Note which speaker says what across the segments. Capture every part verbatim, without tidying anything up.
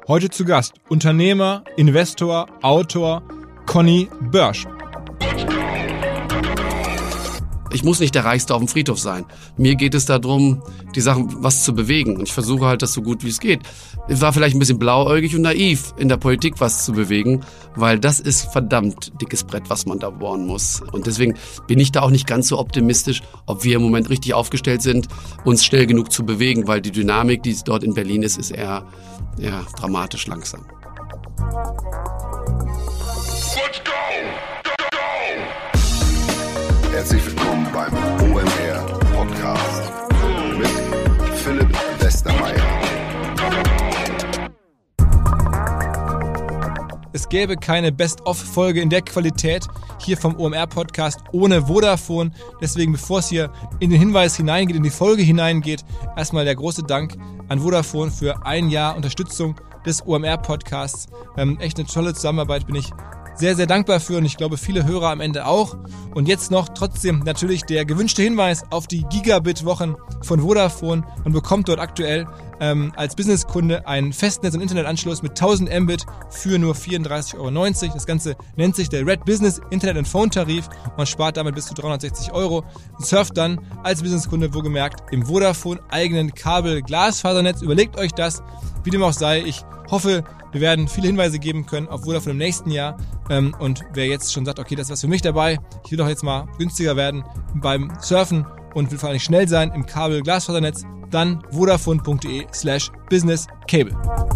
Speaker 1: Heute zu Gast Unternehmer, Investor, Autor Conny Börsch.
Speaker 2: Ich muss nicht der Reichste auf dem Friedhof sein. Mir geht es darum, die Sachen was zu bewegen. Und ich versuche halt, das so gut wie es geht. Ich war vielleicht ein bisschen blauäugig und naiv, in der Politik was zu bewegen, weil das ist verdammt dickes Brett, was man da bohren muss. Und deswegen bin ich da auch nicht ganz so optimistisch, ob wir im Moment richtig aufgestellt sind, uns schnell genug zu bewegen, weil die Dynamik, die dort in Berlin ist, ist eher, eher dramatisch langsam.
Speaker 3: Let's go! Go, go! Herzlich willkommen beim O M R Podcast mit Philipp Westermeier.
Speaker 1: Es gäbe keine Best-of-Folge in der Qualität hier vom O M R-Podcast ohne Vodafone. Deswegen, bevor es hier in den Hinweis hineingeht, in die Folge hineingeht, erstmal der große Dank an Vodafone für ein Jahr Unterstützung des O M R-Podcasts. Ähm, echt eine tolle Zusammenarbeit, bin ich sehr, sehr dankbar für und ich glaube, viele Hörer am Ende auch. Und jetzt noch trotzdem natürlich der gewünschte Hinweis auf die Gigabit-Wochen von Vodafone. Man bekommt dort aktuell ähm, als Businesskunde einen Festnetz- und Internetanschluss mit tausend Mbit für nur vierunddreißig Euro neunzig. Das Ganze nennt sich der Red Business Internet and Phone Tarif. Man spart damit bis zu dreihundertsechzig Euro und surft dann als Businesskunde wohlgemerkt im Vodafone eigenen Kabel-Glasfasernetz. Überlegt euch das, wie dem auch sei. Ich hoffe, wir werden viele Hinweise geben können auf Vodafone im nächsten Jahr. Ähm, und wer jetzt schon sagt, okay, das ist was für mich dabei, ich will doch jetzt mal günstiger werden beim Surfen und will vor allem schnell sein im Kabel-Glasfasernetz, dann vodafone.de slash businesscable.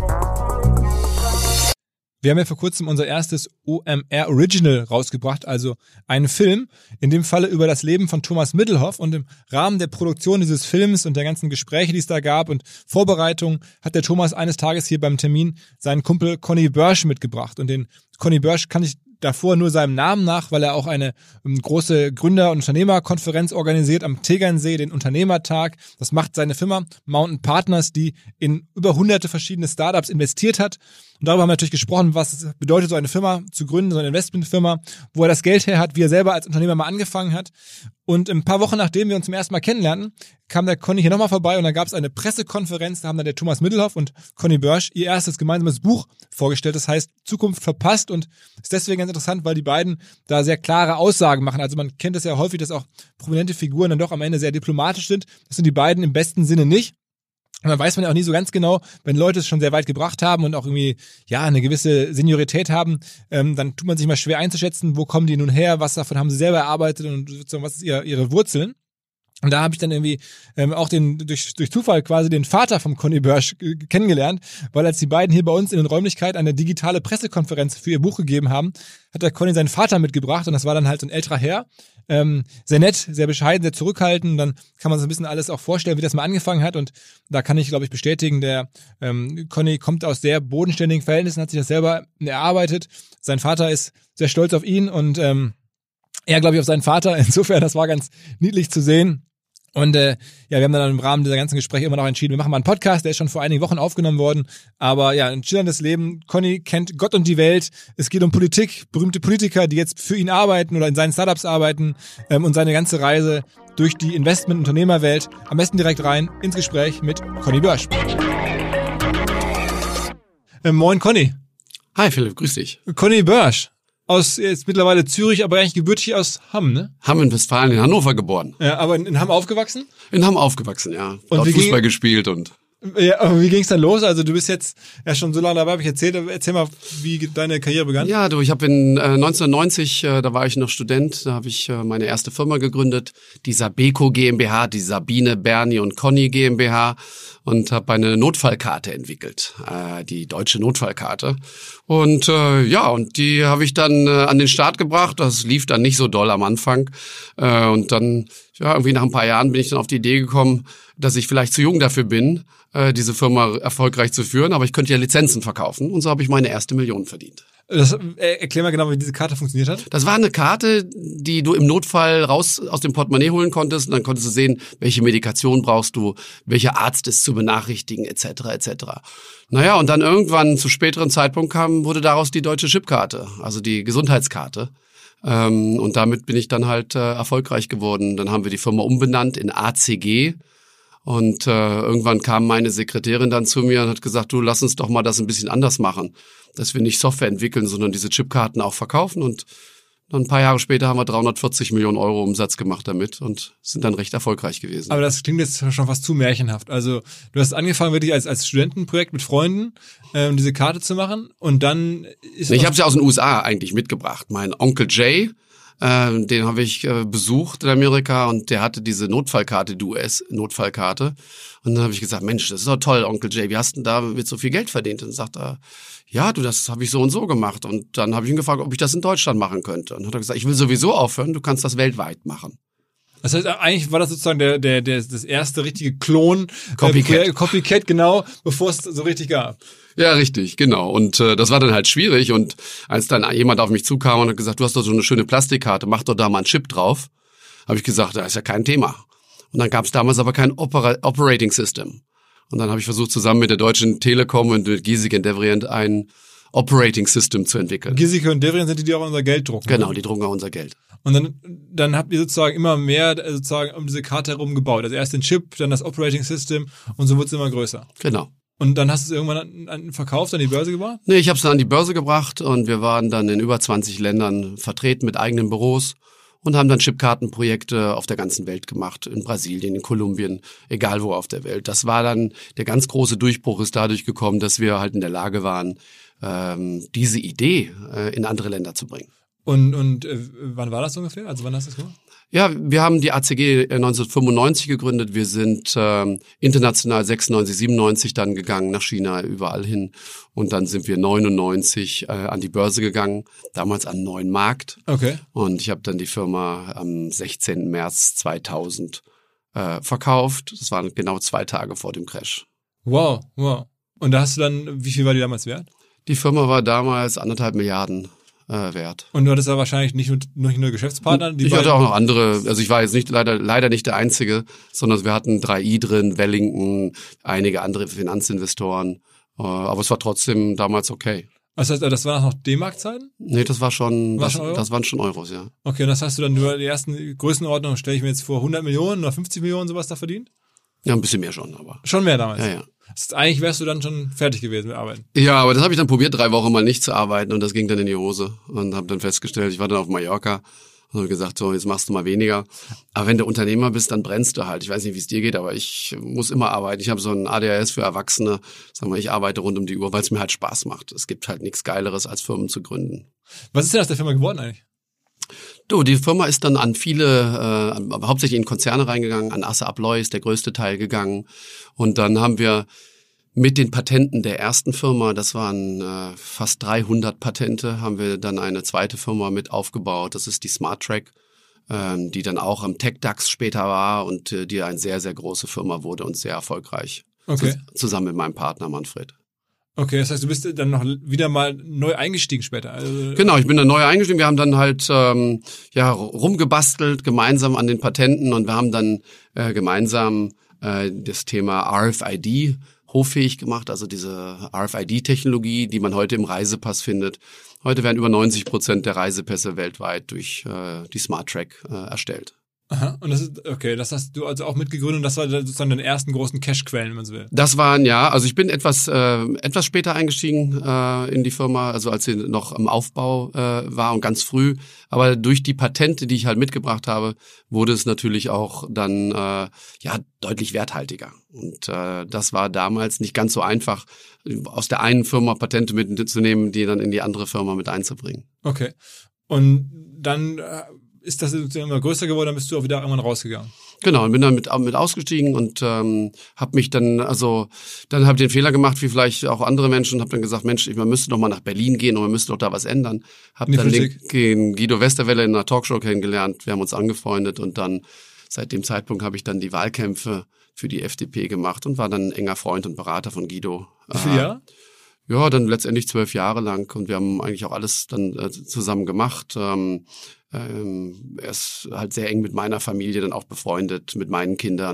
Speaker 1: Wir haben ja vor kurzem unser erstes O M R Original rausgebracht, also einen Film, in dem Falle über das Leben von Thomas Middelhoff, und im Rahmen der Produktion dieses Films und der ganzen Gespräche, die es da gab und Vorbereitungen, hat der Thomas eines Tages hier beim Termin seinen Kumpel Conny Börsch mitgebracht, und den Conny Börsch kann ich davor nur seinem Namen nach, weil er auch eine um, große Gründer- und Unternehmerkonferenz organisiert am Tegernsee, den Unternehmertag. Das macht seine Firma Mountain Partners, die in über hunderte verschiedene Startups investiert hat. Und darüber haben wir natürlich gesprochen, was bedeutet, so eine Firma zu gründen, so eine Investmentfirma, wo er das Geld her hat, wie er selber als Unternehmer mal angefangen hat. Und ein paar Wochen nachdem wir uns zum ersten Mal kennenlernten, kam der Conny hier nochmal vorbei und dann gab es eine Pressekonferenz, da haben dann der Thomas Middelhoff und Conny Börsch ihr erstes gemeinsames Buch vorgestellt, das heißt Zukunft verpasst, und ist deswegen ganz interessant, weil die beiden da sehr klare Aussagen machen. Also man kennt es ja häufig, dass auch prominente Figuren dann doch am Ende sehr diplomatisch sind. Das sind die beiden im besten Sinne nicht. Und dann weiß man ja auch nie so ganz genau, wenn Leute es schon sehr weit gebracht haben und auch irgendwie ja eine gewisse Seniorität haben, ähm, dann tut man sich mal schwer einzuschätzen, wo kommen die nun her, was davon haben sie selber erarbeitet und was ist ihr, ihre Wurzeln. Und da habe ich dann irgendwie ähm, auch den durch durch Zufall quasi den Vater vom Conny Börsch äh, kennengelernt, weil als die beiden hier bei uns in den Räumlichkeiten eine digitale Pressekonferenz für ihr Buch gegeben haben, hat der Conny seinen Vater mitgebracht, und das war dann halt so ein älterer Herr, ähm, sehr nett, sehr bescheiden, sehr zurückhaltend. Und dann kann man so ein bisschen alles auch vorstellen, wie das mal angefangen hat, und da kann ich, glaube ich, bestätigen, der ähm, Conny kommt aus sehr bodenständigen Verhältnissen, hat sich das selber erarbeitet. Sein Vater ist sehr stolz auf ihn und ähm, er, glaube ich, auf seinen Vater. Insofern, das war ganz niedlich zu sehen. Und äh, ja, wir haben dann im Rahmen dieser ganzen Gespräche immer noch entschieden, wir machen mal einen Podcast, der ist schon vor einigen Wochen aufgenommen worden. Aber ja, ein schillerndes Leben. Conny kennt Gott und die Welt. Es geht um Politik, berühmte Politiker, die jetzt für ihn arbeiten oder in seinen Startups arbeiten, ähm, und seine ganze Reise durch die Investment-Unternehmerwelt. Am besten direkt rein ins Gespräch mit Conny Börsch. Ähm, moin Conny.
Speaker 2: Hi Philipp, grüß dich.
Speaker 1: Conny Börsch. Aus jetzt mittlerweile Zürich, aber eigentlich gebürtig aus Hamm, ne?
Speaker 2: Hamm in Westfalen, in Hannover geboren.
Speaker 1: Ja, aber in, in Hamm aufgewachsen?
Speaker 2: In Hamm aufgewachsen, ja.
Speaker 1: Und
Speaker 2: dort
Speaker 1: wie
Speaker 2: Fußball
Speaker 1: ging,
Speaker 2: gespielt und...
Speaker 1: Ja, aber wie ging's dann los? Also du bist jetzt ja schon so lange dabei, habe ich erzählt. Erzähl mal, wie deine Karriere begann.
Speaker 2: Ja, du, ich habe in äh, neunzehnhundertneunzig, äh, da war ich noch Student, da habe ich äh, meine erste Firma gegründet, die Sabeco GmbH, die Sabine, Bernie und Conny GmbH, und habe eine Notfallkarte entwickelt, äh, die deutsche Notfallkarte. Und äh, ja, und die habe ich dann äh, an den Start gebracht. Das lief dann nicht so doll am Anfang. Äh, und dann, ja, irgendwie nach ein paar Jahren bin ich dann auf die Idee gekommen, dass ich vielleicht zu jung dafür bin, äh, diese Firma erfolgreich zu führen, aber ich könnte ja Lizenzen verkaufen. Und so habe ich meine erste Million verdient.
Speaker 1: Das, äh, erklär mal genau, wie diese Karte funktioniert hat.
Speaker 2: Das war eine Karte, die du im Notfall raus aus dem Portemonnaie holen konntest, und dann konntest du sehen, welche Medikation brauchst du, welcher Arzt ist zu benachrichtigen, et cetera et cetera. Naja, und dann irgendwann zu späteren Zeitpunkt kam, wurde daraus die deutsche Chipkarte, also die Gesundheitskarte. Ähm, und damit bin ich dann halt äh, erfolgreich geworden. Dann haben wir die Firma umbenannt in A C G. Und äh, irgendwann kam meine Sekretärin dann zu mir und hat gesagt, du, lass uns doch mal das ein bisschen anders machen, dass wir nicht Software entwickeln, sondern diese Chipkarten auch verkaufen. Und dann ein paar Jahre später haben wir dreihundertvierzig Millionen Euro Umsatz gemacht damit und sind dann recht erfolgreich gewesen.
Speaker 1: Aber das klingt jetzt schon fast zu märchenhaft. Also du hast angefangen wirklich als als Studentenprojekt mit Freunden, ähm, diese Karte zu machen und dann ist
Speaker 2: Ich habe sie aus den U S A eigentlich mitgebracht. Mein Onkel Jay, äh, den habe ich äh, besucht in Amerika und der hatte diese Notfallkarte, die U S-Notfallkarte. Und dann habe ich gesagt, Mensch, das ist doch toll, Onkel Jay, wie hast du denn da mit so viel Geld verdient? Und dann sagt er, ja, du, das habe ich so und so gemacht. Und dann habe ich ihn gefragt, ob ich das in Deutschland machen könnte. Und dann hat er gesagt, ich will sowieso aufhören, du kannst das weltweit machen.
Speaker 1: Das heißt, eigentlich war das sozusagen der, der, der, das erste richtige Klon,
Speaker 2: Copycat.
Speaker 1: Äh, Copycat, genau, bevor es so richtig gab.
Speaker 2: Ja, richtig, genau. Und äh, das war dann halt schwierig. Und als dann jemand auf mich zukam und hat gesagt, du hast doch so eine schöne Plastikkarte, mach doch da mal einen Chip drauf, habe ich gesagt, das ist ja kein Thema. Und dann gab es damals aber kein Opera- Operating System. Und dann habe ich versucht, zusammen mit der Deutschen Telekom und mit Giesecke und Devrient ein Operating System zu entwickeln.
Speaker 1: Giesecke und Devrient sind die, die auch unser Geld drucken.
Speaker 2: Genau, die drucken auch unser Geld.
Speaker 1: Und dann, dann habt ihr sozusagen immer mehr sozusagen um diese Karte herum gebaut. Also erst den Chip, dann das Operating System und so wird es immer größer.
Speaker 2: Genau.
Speaker 1: Und dann hast du es irgendwann an, an verkauft, an die Börse gebracht?
Speaker 2: Nee, ich habe es dann an die Börse gebracht und wir waren dann in über zwanzig Ländern vertreten mit eigenen Büros und haben dann Chipkartenprojekte auf der ganzen Welt gemacht, in Brasilien, in Kolumbien, egal wo auf der Welt. Das war dann, der ganz große Durchbruch ist dadurch gekommen, dass wir halt in der Lage waren, ähm, diese Idee äh, in andere Länder zu bringen.
Speaker 1: Und, und äh, wann war das ungefähr? Also wann hast du das gemacht?
Speaker 2: Ja, wir haben die A C G neunzehnhundertfünfundneunzig gegründet. Wir sind ähm, international sechsundneunzig, siebenundneunzig dann gegangen, nach China, überall hin. Und dann sind wir neunundneunzig äh, an die Börse gegangen, damals an einen neuen Markt.
Speaker 1: Okay.
Speaker 2: Und ich habe dann die Firma am sechzehnten März zweitausend äh, verkauft. Das waren genau zwei Tage vor dem Crash.
Speaker 1: Wow, wow. Und da hast du dann, wie viel war die damals wert?
Speaker 2: Die Firma war damals anderthalb Milliarden äh, wert.
Speaker 1: Und du hattest ja wahrscheinlich nicht nur, nicht nur Geschäftspartner? Die
Speaker 2: ich hatte auch noch andere, also ich war jetzt nicht leider leider nicht der Einzige, sondern wir hatten drei i drin, Wellington, einige andere Finanzinvestoren, äh, aber es war trotzdem damals okay.
Speaker 1: Das heißt, das waren noch D-Mark-Zeiten?
Speaker 2: Nee, das war schon,
Speaker 1: war
Speaker 2: das,
Speaker 1: schon Euro?
Speaker 2: das waren schon Euros, ja.
Speaker 1: Okay, und das hast du dann über die ersten Größenordnungen, stelle ich mir jetzt vor, hundert Millionen oder fünfzig Millionen sowas da verdient?
Speaker 2: Ja, ein bisschen mehr schon, aber.
Speaker 1: Schon mehr damals?
Speaker 2: Ja, ja.
Speaker 1: Das heißt, eigentlich wärst du dann schon fertig gewesen mit Arbeiten.
Speaker 2: Ja, aber das habe ich dann probiert, drei Wochen mal nicht zu arbeiten und das ging dann in die Hose und habe dann festgestellt, ich war dann auf Mallorca und habe gesagt, so, jetzt machst du mal weniger. Aber wenn du Unternehmer bist, dann brennst du halt. Ich weiß nicht, wie es dir geht, aber ich muss immer arbeiten. Ich habe so ein A D H S für Erwachsene. Sag mal, ich arbeite rund um die Uhr, weil es mir halt Spaß macht. Es gibt halt nichts Geileres, als Firmen zu gründen.
Speaker 1: Was ist denn aus der Firma geworden eigentlich?
Speaker 2: Du, die Firma ist dann an viele, äh, hauptsächlich in Konzerne reingegangen, an Assa Abloy ist der größte Teil gegangen. Und dann haben wir mit den Patenten der ersten Firma, das waren äh, fast dreihundert Patente, haben wir dann eine zweite Firma mit aufgebaut. Das ist die SmartTrack, ähm, die dann auch am TechDAX später war und äh, die eine sehr, sehr große Firma wurde und sehr erfolgreich.
Speaker 1: Okay.
Speaker 2: Zus- zusammen mit meinem Partner Manfred.
Speaker 1: Okay, das heißt, du bist dann noch wieder mal neu eingestiegen später. Also
Speaker 2: Genau, ich bin dann neu eingestiegen. Wir haben dann halt ähm, ja rumgebastelt gemeinsam an den Patenten und wir haben dann äh, gemeinsam äh, das Thema R F I D hoffähig gemacht, also diese R F I D-Technologie, die man heute im Reisepass findet. Heute werden über neunzig Prozent der Reisepässe weltweit durch äh, die SmartTrack äh, erstellt.
Speaker 1: Aha, und das ist, okay, das hast du also auch mitgegründet und das war sozusagen deine ersten großen Cashquellen, wenn man so will.
Speaker 2: Das waren, ja, also ich bin etwas äh, etwas später eingestiegen äh, in die Firma, also als sie noch im Aufbau äh, war und ganz früh. Aber durch die Patente, die ich halt mitgebracht habe, wurde es natürlich auch dann äh, ja deutlich werthaltiger. Und äh, das war damals nicht ganz so einfach, aus der einen Firma Patente mitzunehmen, die dann in die andere Firma mit einzubringen.
Speaker 1: Okay, und dann äh, ist das immer größer geworden, dann bist du auch wieder irgendwann rausgegangen.
Speaker 2: Genau, und bin dann mit, mit ausgestiegen und ähm, habe mich dann, also dann habe ich den Fehler gemacht, wie vielleicht auch andere Menschen, und habe dann gesagt, Mensch, man müsste doch mal nach Berlin gehen und man müsste doch da was ändern. Habe dann den, den Guido Westerwelle in einer Talkshow kennengelernt, wir haben uns angefreundet und dann seit dem Zeitpunkt habe ich dann die Wahlkämpfe für die F D P gemacht und war dann ein enger Freund und Berater von Guido.
Speaker 1: Wie viele Jahre?
Speaker 2: Ja, dann letztendlich zwölf Jahre lang und wir haben eigentlich auch alles dann äh, zusammen gemacht. Ähm, ähm, er ist halt sehr eng mit meiner Familie dann auch befreundet, mit meinen Kindern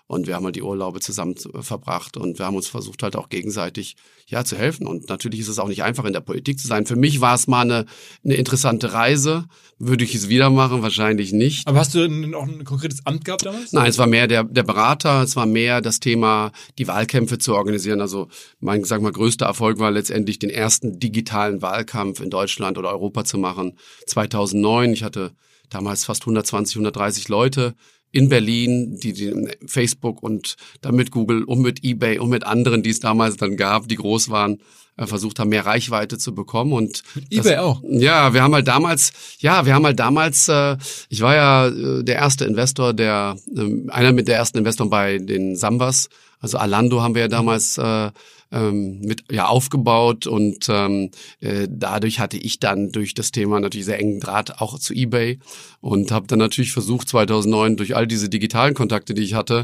Speaker 2: Und wir haben halt die Urlaube zusammen verbracht und wir haben uns versucht halt auch gegenseitig ja zu helfen. Und natürlich ist es auch nicht einfach, in der Politik zu sein. Für mich war es mal eine, eine interessante Reise. Würde ich es wieder machen? Wahrscheinlich nicht.
Speaker 1: Aber hast du auch ein konkretes Amt gehabt damals?
Speaker 2: Nein, es war mehr der, der Berater. Es war mehr das Thema, die Wahlkämpfe zu organisieren. Also mein, sag mal, größter Erfolg war letztendlich, den ersten digitalen Wahlkampf in Deutschland oder Europa zu machen. zweitausendneun. Ich hatte damals fast hundertzwanzig, hundertdreißig Leute in Berlin, die, die Facebook und dann mit Google und mit eBay und mit anderen, die es damals dann gab, die groß waren, äh, versucht haben, mehr Reichweite zu bekommen. Und
Speaker 1: eBay
Speaker 2: das,
Speaker 1: auch?
Speaker 2: Ja, wir haben halt damals, ja, wir haben halt damals, äh, ich war ja äh, der erste Investor, der, äh, einer mit der ersten Investoren bei den Sambas, also Alando haben wir ja damals äh, ähm, mit ja aufgebaut und ähm, äh, dadurch hatte ich dann durch das Thema natürlich sehr engen Draht auch zu eBay und habe dann natürlich versucht zweitausendneun durch all diese digitalen Kontakte, die ich hatte,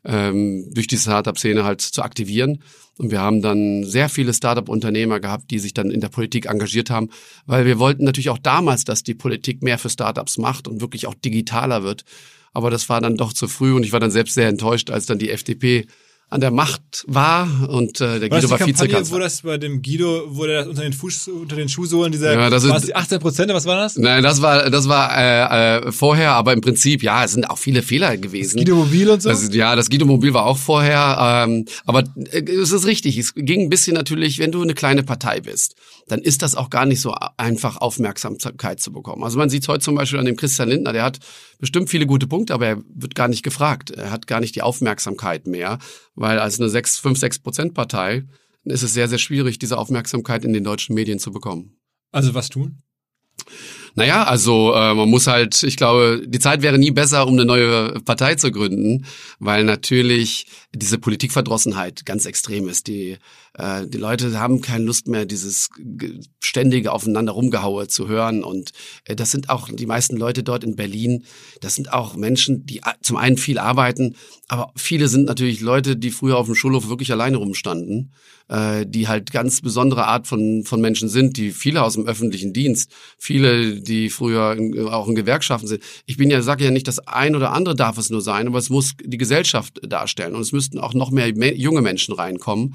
Speaker 2: ähm, durch die Startup-Szene halt zu aktivieren. Und wir haben dann sehr viele Startup-Unternehmer gehabt, die sich dann in der Politik engagiert haben, weil wir wollten natürlich auch damals, dass die Politik mehr für Startups macht und wirklich auch digitaler wird. Aber das war dann doch zu früh und ich war dann selbst sehr enttäuscht, als dann die F D P an der Macht war und äh, der
Speaker 1: war
Speaker 2: Guido war Vizekanzler.
Speaker 1: Wo das bei dem Guido, wo der das unter den Fuß, unter den Schuhsohlen dieser,
Speaker 2: ja, das
Speaker 1: war
Speaker 2: ist,
Speaker 1: das die achtzehn Prozent, was war das?
Speaker 2: Nein, das war das war äh, äh, vorher, aber im Prinzip ja, es sind auch viele Fehler gewesen.
Speaker 1: Das Guido Mobil und so.
Speaker 2: Das, ja, das Guido Mobil war auch vorher, ähm, aber äh, es ist richtig. Es ging ein bisschen natürlich, wenn du eine kleine Partei bist, dann ist das auch gar nicht so einfach, Aufmerksamkeit zu bekommen. Also man sieht es heute zum Beispiel an dem Christian Lindner, der hat bestimmt viele gute Punkte, aber er wird gar nicht gefragt. Er hat gar nicht die Aufmerksamkeit mehr, weil als eine sechs, fünf, sechs Prozent Partei ist es sehr, sehr schwierig, diese Aufmerksamkeit in den deutschen Medien zu bekommen.
Speaker 1: Also was tun?
Speaker 2: Naja, also äh, man muss halt, ich glaube, die Zeit wäre nie besser, um eine neue Partei zu gründen, weil natürlich diese Politikverdrossenheit ganz extrem ist. Die äh, die Leute haben keine Lust mehr, dieses ständige Aufeinander rumgehaue zu hören. Und äh, das sind auch die meisten Leute dort in Berlin, das sind auch Menschen, die zum einen viel arbeiten, aber viele sind natürlich Leute, die früher auf dem Schulhof wirklich alleine rumstanden, äh, die halt ganz besondere Art von von Menschen sind, die viele aus dem öffentlichen Dienst, viele, die früher in, auch in Gewerkschaften sind. Ich bin ja, sage ja nicht, das ein oder andere darf es nur sein, aber es muss die Gesellschaft darstellen und es müssten auch noch mehr me- junge Menschen reinkommen.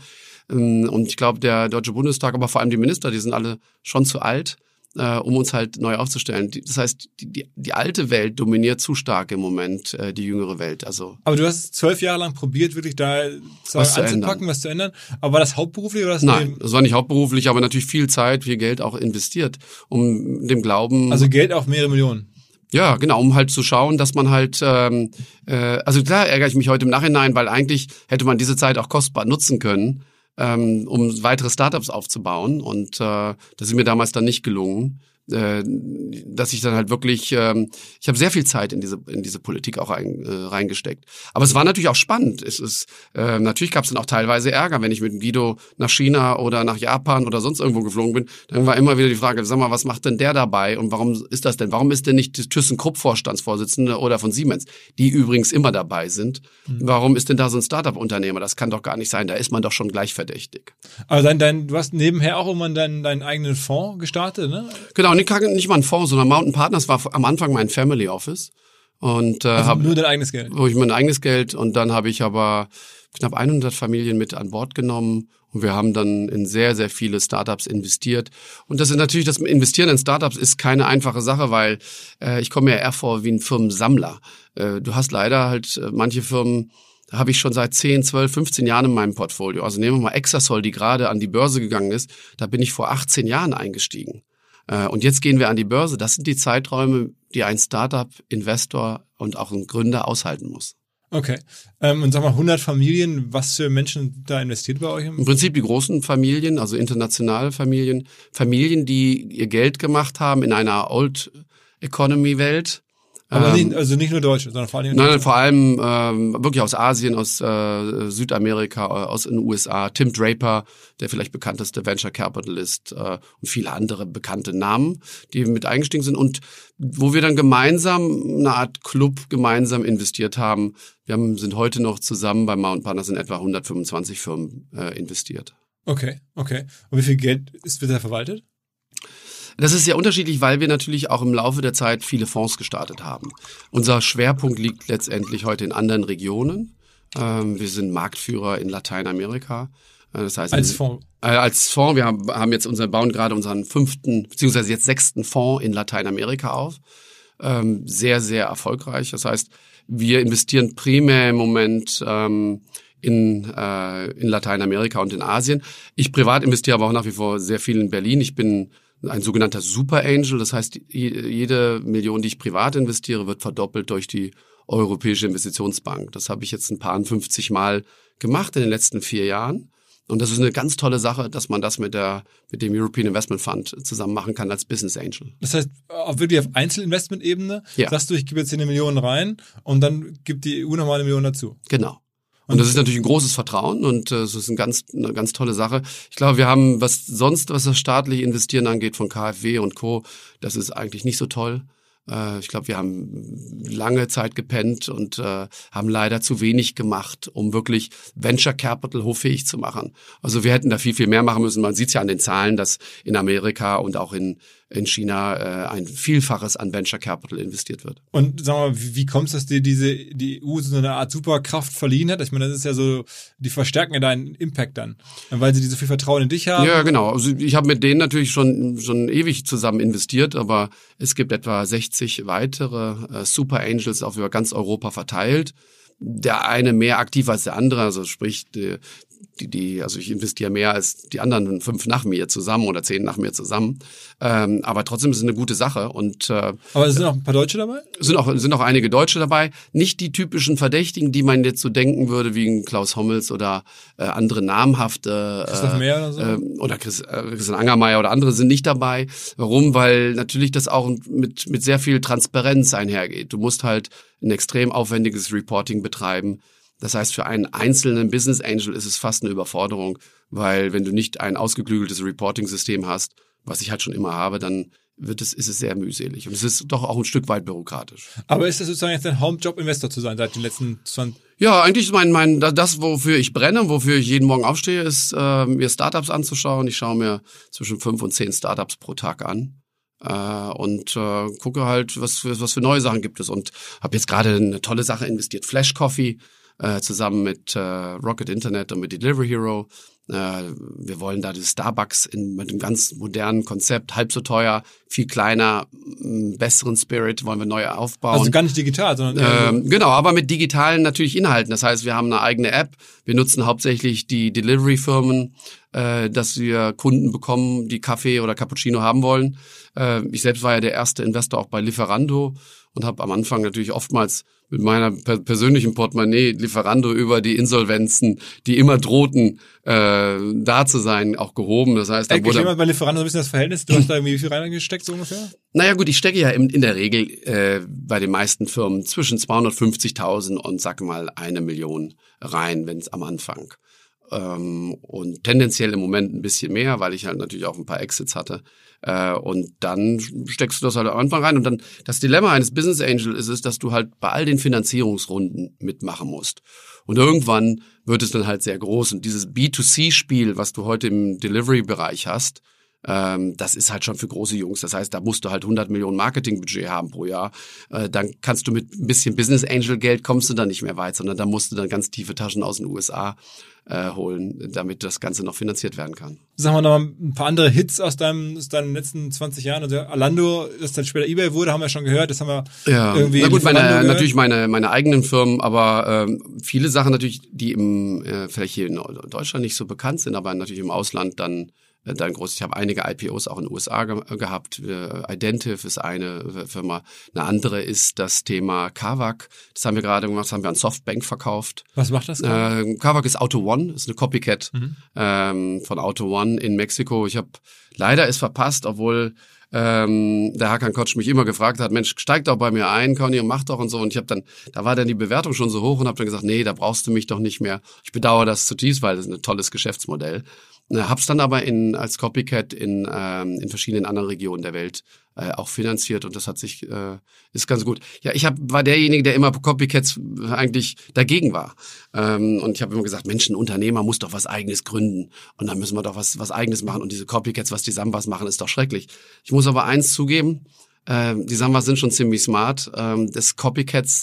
Speaker 2: Und ich glaube, der Deutsche Bundestag, aber vor allem die Minister, die sind alle schon zu alt, äh, um uns halt neu aufzustellen. Das heißt, die, die, die alte Welt dominiert zu stark im Moment, äh, die jüngere Welt. Also.
Speaker 1: Aber du hast zwölf Jahre lang probiert, wirklich da
Speaker 2: was
Speaker 1: anzupacken, was zu ändern. Aber war das hauptberuflich oder das?
Speaker 2: Nein, das war nicht hauptberuflich, aber natürlich viel Zeit, viel Geld auch investiert, um dem Glauben.
Speaker 1: Also Geld auch mehrere Millionen.
Speaker 2: Ja, genau, um halt zu schauen, dass man halt, ähm, äh, also klar ärgere ich mich heute im Nachhinein, weil eigentlich hätte man diese Zeit auch kostbar nutzen können, ähm, um weitere Startups aufzubauen. Und äh, das ist mir damals dann nicht gelungen, äh, dass ich dann halt wirklich, ähm, ich habe sehr viel Zeit in diese in diese Politik auch rein, äh, reingesteckt. Aber es war natürlich auch spannend. Es ist äh, natürlich gab es dann auch teilweise Ärger, wenn ich mit dem Guido nach China oder nach Japan oder sonst irgendwo geflogen bin. Dann war immer wieder die Frage, sag mal, was macht denn der dabei und warum ist das denn? Warum ist denn nicht ThyssenKrupp-Vorstandsvorsitzende oder von Siemens, die übrigens immer dabei sind? Mhm. Warum ist denn da so ein Startup-Unternehmer? Das kann doch gar nicht sein. Da ist man doch schon gleich verdächtig.
Speaker 1: Aber dein, dein, du hast nebenher auch irgendwann deinen, deinen eigenen Fonds gestartet, ne?
Speaker 2: Genau. Nicht, nicht mal ein Fonds, sondern Mountain Partners war am Anfang mein Family Office. Und, äh,
Speaker 1: also
Speaker 2: hab,
Speaker 1: nur dein eigenes Geld?
Speaker 2: Wo ich mein eigenes Geld und dann habe ich aber knapp hundert Familien mit an Bord genommen und wir haben dann in sehr, sehr viele Startups investiert. Und das ist natürlich, das Investieren in Startups ist keine einfache Sache, weil äh, ich komme mir eher vor wie ein Firmensammler. Äh, du hast leider halt äh, manche Firmen, da habe ich schon seit zehn, zwölf, fünfzehn Jahren in meinem Portfolio. Also nehmen wir mal Exasol, die gerade an die Börse gegangen ist, da bin ich vor achtzehn Jahren eingestiegen. Und jetzt gehen wir an die Börse. Das sind die Zeiträume, die ein Startup-Investor und auch ein Gründer aushalten muss.
Speaker 1: Okay. Ähm, und sag mal, hundert Familien, was für Menschen da investiert bei euch?
Speaker 2: Im Prinzip die großen Familien, also internationale Familien. Familien, die ihr Geld gemacht haben in einer Old-Economy-Welt.
Speaker 1: Aber nicht, also nicht nur Deutsche, sondern vor allem...
Speaker 2: Nein, nein, vor allem ähm, wirklich aus Asien, aus äh, Südamerika, aus den U S A. Tim Draper, der vielleicht bekannteste Venture Capitalist äh, und viele andere bekannte Namen, die mit eingestiegen sind und wo wir dann gemeinsam eine Art Club gemeinsam investiert haben. Wir haben, sind heute noch zusammen bei Mountain Partners in etwa hundertfünfundzwanzig Firmen äh, investiert.
Speaker 1: Okay, okay. Und wie viel Geld ist, wird da verwaltet?
Speaker 2: Das ist sehr unterschiedlich, weil wir natürlich auch im Laufe der Zeit viele Fonds gestartet haben. Unser Schwerpunkt liegt letztendlich heute in anderen Regionen. Ähm, wir sind Marktführer in Lateinamerika. Das heißt,
Speaker 1: als Fonds?
Speaker 2: Äh, als Fonds. Wir haben, haben jetzt unseren, bauen gerade unseren fünften, beziehungsweise jetzt sechsten Fonds in Lateinamerika auf. Ähm, sehr, sehr erfolgreich. Das heißt, wir investieren primär im Moment ähm, in, äh, in Lateinamerika und in Asien. Ich privat investiere aber auch nach wie vor sehr viel in Berlin. Ich bin ein sogenannter Super Angel. Das heißt, jede Million, die ich privat investiere, wird verdoppelt durch die Europäische Investitionsbank. Das habe ich jetzt ein paar fünfzig Mal gemacht in den letzten vier Jahren. Und das ist eine ganz tolle Sache, dass man das mit der mit dem European Investment Fund zusammen machen kann als Business Angel.
Speaker 1: Das heißt, auch wirklich auf Einzelinvestment-Ebene,
Speaker 2: ja.
Speaker 1: sagst du, ich gebe jetzt hier eine Million rein und dann gibt die E U nochmal eine Million dazu.
Speaker 2: Genau. Und das ist natürlich ein großes Vertrauen und äh, das ist eine ganz, eine ganz tolle Sache. Ich glaube, wir haben, was sonst, was das staatliche Investieren angeht, von K f W und Co., das ist eigentlich nicht so toll. Äh, ich glaube, wir haben lange Zeit gepennt und äh, haben leider zu wenig gemacht, um wirklich Venture Capital hoffähig zu machen. Also wir hätten da viel, viel mehr machen müssen. Man sieht es ja an den Zahlen, dass in Amerika und auch in in China äh, ein Vielfaches an Venture Capital investiert wird.
Speaker 1: Und sag mal, wie, wie kommt es, dass dir diese die E U so eine Art Superkraft verliehen hat? Ich meine, das ist ja so, die verstärken ja deinen Impact dann, weil sie die so viel Vertrauen in dich haben.
Speaker 2: Ja, genau. Also ich habe mit denen natürlich schon schon ewig zusammen investiert, aber es gibt etwa sechzig weitere äh, Super Angels auch über ganz Europa verteilt. Der eine mehr aktiv als der andere, also sprich die, die, die also ich investiere mehr als die anderen fünf nach mir zusammen oder zehn nach mir zusammen. Ähm, aber trotzdem ist es eine gute Sache. Und äh,
Speaker 1: aber es sind auch ein paar Deutsche dabei?
Speaker 2: Sind auch sind auch einige Deutsche dabei. Nicht die typischen Verdächtigen, die man jetzt so denken würde, wie ein Klaus Hommels oder äh, andere namhafte
Speaker 1: Christoph Mehr oder so
Speaker 2: äh, oder Chris, äh, Christian Angermeier oder andere sind nicht dabei. Warum? Weil natürlich das auch mit mit sehr viel Transparenz einhergeht. Du musst halt ein extrem aufwendiges Reporting betreiben. Das heißt, für einen einzelnen Business Angel ist es fast eine Überforderung, weil wenn du nicht ein ausgeklügeltes Reporting-System hast, was ich halt schon immer habe, dann wird es, ist es sehr mühselig. Und es ist doch auch ein Stück weit bürokratisch.
Speaker 1: Aber ist das sozusagen jetzt dein Hauptjob, Investor zu sein seit den letzten zwanzig?
Speaker 2: Ja, eigentlich ist mein, mein, das, wofür ich brenne, wofür ich jeden Morgen aufstehe, ist, äh, mir Startups anzuschauen. Ich schaue mir zwischen fünf und zehn Startups pro Tag an. Uh, und uh, gucke halt, was für, was für neue Sachen gibt es. Und habe jetzt gerade eine tolle Sache investiert, Flash Coffee, uh, zusammen mit uh, Rocket Internet und mit Delivery Hero. Uh, wir wollen da das Starbucks in, mit einem ganz modernen Konzept, halb so teuer, viel kleiner, m, besseren Spirit wollen wir neu aufbauen.
Speaker 1: Also gar nicht digital, sondern
Speaker 2: ähm, genau, aber mit digitalen natürlich Inhalten. Das heißt, wir haben eine eigene App. Wir nutzen hauptsächlich die Delivery-Firmen, äh, dass wir Kunden bekommen, die Kaffee oder Cappuccino haben wollen. Äh, ich selbst war ja der erste Investor auch bei Lieferando und habe am Anfang natürlich oftmals mit meiner per- persönlichen Portemonnaie Lieferando über die Insolvenzen, die immer drohten, äh, da zu sein, auch gehoben. Das heißt, da
Speaker 1: Ey,
Speaker 2: wurde
Speaker 1: mal bei Lieferando so ein bisschen das Verhältnis. Du hast da irgendwie wie viel reingesteckt, so ungefähr?
Speaker 2: Naja gut, ich stecke ja in, in der Regel äh, bei den meisten Firmen zwischen zweihundertfünfzigtausend und sag mal eine Million rein, wenn es am Anfang. Ähm, und tendenziell im Moment ein bisschen mehr, weil ich halt natürlich auch ein paar Exits hatte. Äh, und dann steckst du das halt am Anfang rein. Und dann das Dilemma eines Business Angel ist es, dass du halt bei all den Finanzierungsrunden mitmachen musst. Und irgendwann wird es dann halt sehr groß. Und dieses B zwei C-Spiel, was du heute im Delivery-Bereich hast, ähm, das ist halt schon für große Jungs. Das heißt, da musst du halt hundert Millionen Marketingbudget haben pro Jahr. Äh, dann kannst du mit ein bisschen Business Angel Geld kommst du dann nicht mehr weit, sondern da musst du dann ganz tiefe Taschen aus den U S A äh, holen, damit das Ganze noch finanziert werden kann.
Speaker 1: Sagen wir noch mal ein paar andere Hits aus deinem, aus deinen letzten zwanzig Jahren. Also Alando, das dann später eBay wurde, haben wir schon gehört. Das haben wir
Speaker 2: ja.
Speaker 1: irgendwie.
Speaker 2: Na gut, meine, natürlich meine meine eigenen Firmen, aber ähm, viele Sachen natürlich, die im äh, vielleicht hier in Deutschland nicht so bekannt sind, aber natürlich im Ausland dann dann groß. Ich habe einige I P Os auch in den U S A ge- gehabt. Identiv ist eine Firma. Eine andere ist das Thema Kavak. Das haben wir gerade gemacht. Das haben wir an Softbank verkauft.
Speaker 1: Was macht das?
Speaker 2: Äh, Kavak ist Auto One. Ist eine Copycat mhm. ähm, von Auto One in Mexiko. Ich habe leider es verpasst, obwohl ähm, der Hakan Koç mich immer gefragt hat, Mensch, steig doch bei mir ein, Conny, und mach doch und so. Und ich habe dann, da war dann die Bewertung schon so hoch und habe dann gesagt, nee, da brauchst du mich doch nicht mehr. Ich bedauere das zutiefst, weil das ist ein tolles Geschäftsmodell. Hab's dann aber in als Copycat in ähm, in verschiedenen anderen Regionen der Welt äh, auch finanziert und das hat sich äh, ist ganz gut. Ja, ich hab, war derjenige, der immer Copycats eigentlich dagegen war ähm, und ich habe immer gesagt, Mensch, ein Unternehmer muss doch was Eigenes gründen und dann müssen wir doch was was Eigenes machen und diese Copycats, was die Sambas machen, ist doch schrecklich. Ich muss aber eins zugeben, äh, die Sambas sind schon ziemlich smart. Ähm, das Copycats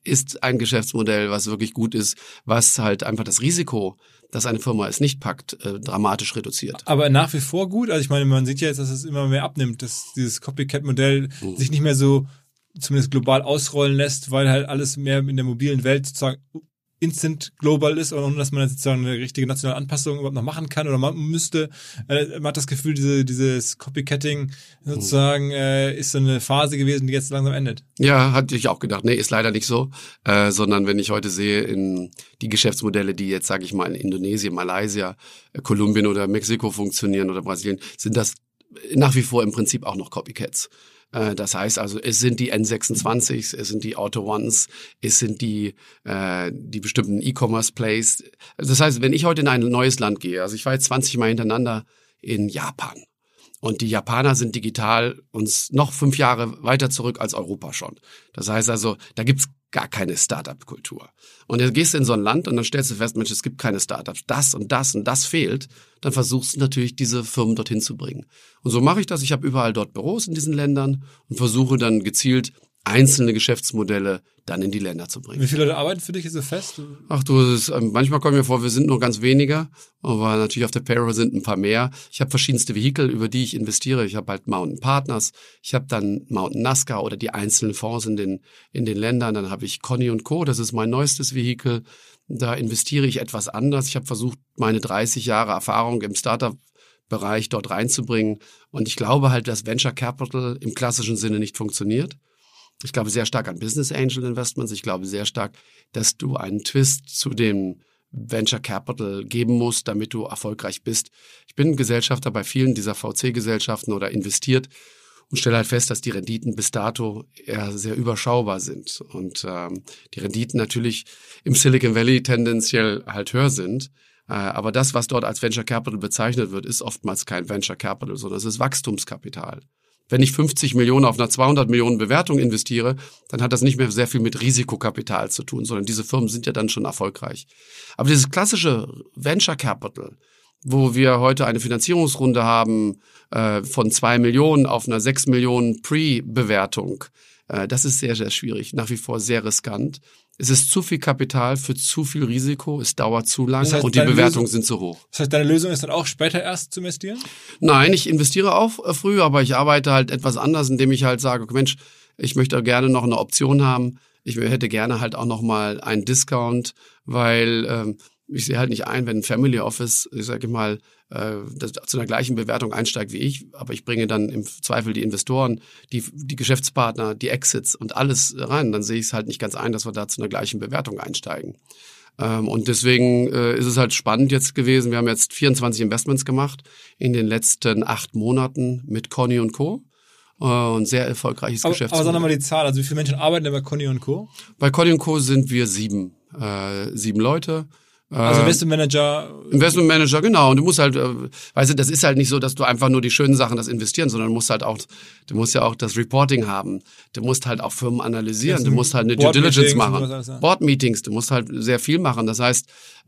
Speaker 2: ist ein Geschäftsmodell, was wirklich gut ist, was halt einfach das Risiko, dass eine Firma es nicht packt, äh, dramatisch reduziert.
Speaker 1: Aber nach wie vor gut. Also ich meine, man sieht ja jetzt, dass es immer mehr abnimmt, dass dieses Copycat-Modell mhm. sich nicht mehr so zumindest global ausrollen lässt, weil halt alles mehr in der mobilen Welt sozusagen instant global ist, ohne dass man sozusagen eine richtige nationale Anpassung überhaupt noch machen kann oder man müsste. Äh, man hat das Gefühl, diese, dieses Copycatting sozusagen äh, ist so eine Phase gewesen, die jetzt langsam endet.
Speaker 2: Ja, hatte ich auch gedacht. Nee, ist leider nicht so, äh, sondern wenn ich heute sehe, in die Geschäftsmodelle, die jetzt, sage ich mal, in Indonesien, Malaysia, äh, Kolumbien oder Mexiko funktionieren oder Brasilien, sind das nach wie vor im Prinzip auch noch Copycats. Das heißt also, es sind die N sechsundzwanzig, es sind die Auto Ones, es sind die äh, die bestimmten E-Commerce-Plays. Das heißt, wenn ich heute in ein neues Land gehe, also ich war jetzt zwanzig Mal hintereinander in Japan und die Japaner sind digital uns noch fünf Jahre weiter zurück als Europa schon. Das heißt also, da gibt's gar keine Startup-Kultur. Und jetzt gehst du in so ein Land und dann stellst du fest, Mensch, es gibt keine Startups. Das und das und das fehlt. Dann versuchst du natürlich, diese Firmen dorthin zu bringen. Und so mache ich das. Ich habe überall dort Büros in diesen Ländern und versuche dann gezielt einzelne Geschäftsmodelle dann in die Länder zu bringen.
Speaker 1: Wie viele Leute arbeiten für dich so fest?
Speaker 2: Ach du, es ist, manchmal kommen mir vor, wir sind nur ganz weniger, aber natürlich auf der Payroll sind ein paar mehr. Ich habe verschiedenste Vehikel, über die ich investiere. Ich habe halt Mountain Partners, ich habe dann Mountain Nazca oder die einzelnen Fonds in den in den Ländern. Dann habe ich Conny und Co., das ist mein neuestes Vehikel. Da investiere ich etwas anders. Ich habe versucht, meine dreißig Jahre Erfahrung im Startup-Bereich dort reinzubringen. Und ich glaube halt, dass Venture Capital im klassischen Sinne nicht funktioniert. Ich glaube sehr stark an Business Angel Investments. Ich glaube sehr stark, dass du einen Twist zu dem Venture Capital geben musst, damit du erfolgreich bist. Ich bin Gesellschafter bei vielen dieser V C-Gesellschaften oder investiert und stelle halt fest, dass die Renditen bis dato eher sehr überschaubar sind. Und ähm, die Renditen natürlich im Silicon Valley tendenziell halt höher sind. Äh, aber das, was dort als Venture Capital bezeichnet wird, ist oftmals kein Venture Capital, sondern es ist Wachstumskapital. Wenn ich fünfzig Millionen auf einer zweihundert Millionen Bewertung investiere, dann hat das nicht mehr sehr viel mit Risikokapital zu tun, sondern diese Firmen sind ja dann schon erfolgreich. Aber dieses klassische Venture Capital, wo wir heute eine Finanzierungsrunde haben äh, von zwei Millionen auf einer sechs Millionen Pre-Bewertung, äh, das ist sehr, sehr schwierig, nach wie vor sehr riskant. Es ist zu viel Kapital für zu viel Risiko, es dauert zu lange das heißt, und die Bewertungen Lösung, sind zu hoch.
Speaker 1: Das heißt, deine Lösung ist dann auch später erst zu investieren?
Speaker 2: Nein, ich investiere auch äh, früh, aber ich arbeite halt etwas anders, indem ich halt sage, okay, Mensch, ich möchte gerne noch eine Option haben, ich hätte gerne halt auch noch mal einen Discount, weil ähm, ich sehe halt nicht ein, wenn ein Family Office, ich sage mal, äh, das zu einer gleichen Bewertung einsteigt wie ich, aber ich bringe dann im Zweifel die Investoren, die die Geschäftspartner, die Exits und alles rein, dann sehe ich es halt nicht ganz ein, dass wir da zu einer gleichen Bewertung einsteigen. Ähm, und deswegen äh, ist es halt spannend jetzt gewesen. Wir haben jetzt vierundzwanzig Investments gemacht in den letzten acht Monaten mit Conny und Co. Und sehr erfolgreiches
Speaker 1: aber,
Speaker 2: Geschäftsmodell.
Speaker 1: Aber sag nochmal die Zahl, also wie viele Menschen arbeiten denn bei Conny und Co.?
Speaker 2: Bei Conny und Co. sind wir sieben, äh, sieben Leute.
Speaker 1: Also Investmentmanager.
Speaker 2: Investmentmanager, genau. Und du musst halt, äh, weißt du, das ist halt nicht so, dass du einfach nur die schönen Sachen das investieren, sondern du musst halt auch, du musst ja auch das Reporting haben. Du musst halt auch Firmen analysieren. Du musst halt eine Due Diligence machen. Alles, ja. Board-Meetings. Du musst halt sehr viel machen. Das heißt,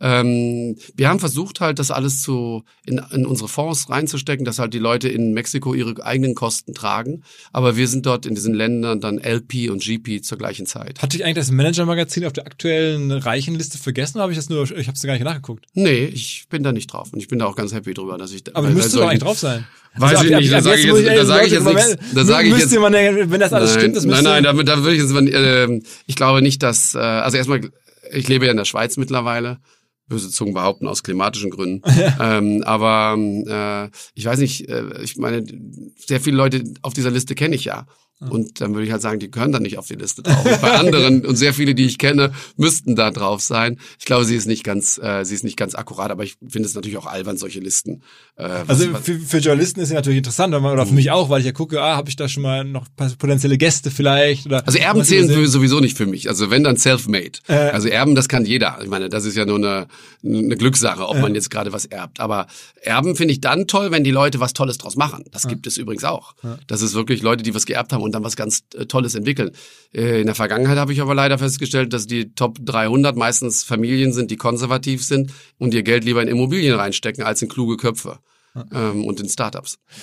Speaker 2: ähm, wir haben versucht halt, das alles zu, in, in unsere Fonds reinzustecken, dass halt die Leute in Mexiko ihre eigenen Kosten tragen. Aber wir sind dort in diesen Ländern dann L P und G P zur gleichen Zeit.
Speaker 1: Hatte ich eigentlich das Manager-Magazin auf der aktuellen Reichenliste vergessen? Oder habe ich das nur, ich habe es gar nicht nachgeguckt.
Speaker 2: Nee, ich bin da nicht drauf. Und ich bin da auch ganz happy drüber, dass ich da.
Speaker 1: Aber du müsstest doch eigentlich drauf sein.
Speaker 2: Weiß also, ich nicht, da sage ich jetzt, da sage ich jetzt nichts. Da sage ich jetzt.
Speaker 1: Man, wenn das alles
Speaker 2: nein,
Speaker 1: stimmt, das
Speaker 2: müsste. Nein, nein, da, da würde ich jetzt, äh, ich glaube nicht, dass, äh, also erstmal, ich lebe ja in der Schweiz mittlerweile. Böse Zungen behaupten, aus klimatischen Gründen. ähm, aber äh, ich weiß nicht, äh, ich meine, sehr viele Leute auf dieser Liste kenne ich ja. Und dann würde ich halt sagen, die gehören da nicht auf die Liste drauf. Und bei anderen, und sehr viele, die ich kenne, müssten da drauf sein. Ich glaube, sie ist nicht ganz, äh, sie ist nicht ganz akkurat, aber ich finde es natürlich auch albern, solche Listen. Äh,
Speaker 1: also
Speaker 2: was,
Speaker 1: für, für Journalisten ist es natürlich interessant, oder für mich auch, weil ich ja gucke, ah, habe ich da schon mal noch potenzielle Gäste vielleicht? Oder
Speaker 2: also Erben zählen für, sowieso nicht für mich. Also wenn, dann self-made. Äh, also Erben, das kann jeder. Ich meine, das ist ja nur eine, eine Glückssache, ob äh, man jetzt gerade was erbt. Aber Erben finde ich dann toll, wenn die Leute was Tolles draus machen. Das äh, gibt es übrigens auch. Äh, das ist wirklich Leute, die was geerbt haben und dann was ganz äh, Tolles entwickeln. Äh, in der Vergangenheit habe ich aber leider festgestellt, dass die Top dreihundert meistens Familien sind, die konservativ sind und ihr Geld lieber in Immobilien reinstecken als in kluge Köpfe äh, ähm, und in Startups.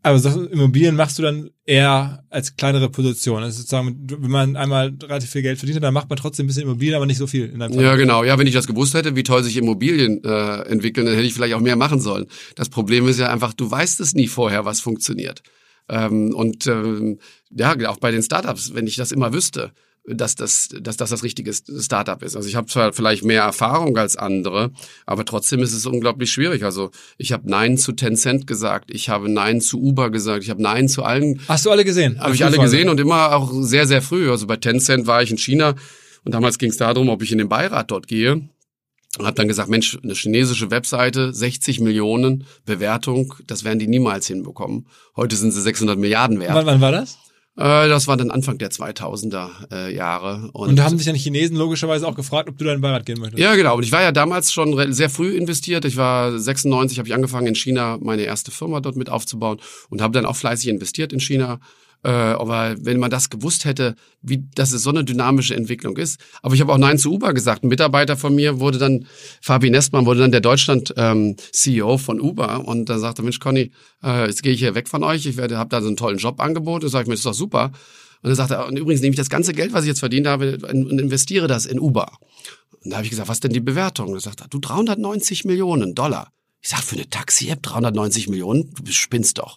Speaker 1: Aber so Immobilien machst du dann eher als kleinere Position. Also sozusagen, wenn man einmal relativ viel Geld verdient hat, dann macht man trotzdem ein bisschen Immobilien, aber nicht so viel in deinem Fall.
Speaker 2: Ja, genau. Ja, wenn ich das gewusst hätte, wie toll sich Immobilien äh, entwickeln, dann hätte ich vielleicht auch mehr machen sollen. Das Problem ist ja einfach, du weißt es nie vorher, was funktioniert. Ähm, und ähm, ja, auch bei den Startups, wenn ich das immer wüsste, dass das, dass das das richtige Startup ist. Also ich habe zwar vielleicht mehr Erfahrung als andere, aber trotzdem ist es unglaublich schwierig. Also ich habe Nein zu Tencent gesagt, ich habe Nein zu Uber gesagt, ich habe Nein zu allen.
Speaker 1: Hast du alle gesehen?
Speaker 2: Habe ich alle gesehen und immer auch sehr, sehr früh. Also bei Tencent war ich in China und damals ging es darum, ob ich in den Beirat dort gehe. Und habe dann gesagt, Mensch, eine chinesische Webseite, sechzig Millionen Bewertung, das werden die niemals hinbekommen. Heute sind sie sechshundert Milliarden wert.
Speaker 1: Wann, wann war das?
Speaker 2: Das war dann Anfang der zweitausender äh, Jahre.
Speaker 1: Und, und da haben sich dann Chinesen logischerweise auch gefragt, ob du da in den Beirat gehen möchtest.
Speaker 2: Ja, genau. Und ich war ja damals schon sehr früh investiert. Ich war sechsundneunzig, habe ich angefangen in China meine erste Firma dort mit aufzubauen und habe dann auch fleißig investiert in China. Äh, aber wenn man das gewusst hätte, wie dass es so eine dynamische Entwicklung ist. Aber ich habe auch Nein zu Uber gesagt. Ein Mitarbeiter von mir wurde dann, Fabi Nestmann, wurde dann der Deutschland ähm, C E O von Uber. Und da sagte, Mensch, Conny, äh, jetzt gehe ich hier weg von euch. Ich werde, habe da so einen tollen Job angeboten. Da sage ich mir, das ist doch super. Und dann sagte er, und übrigens nehme ich das ganze Geld, was ich jetzt verdient habe, und investiere das in Uber. Und da habe ich gesagt, was denn die Bewertung? Und er sagte, du dreihundertneunzig Millionen Dollar. Ich sag, für eine Taxi-App dreihundertneunzig Millionen? Du spinnst doch.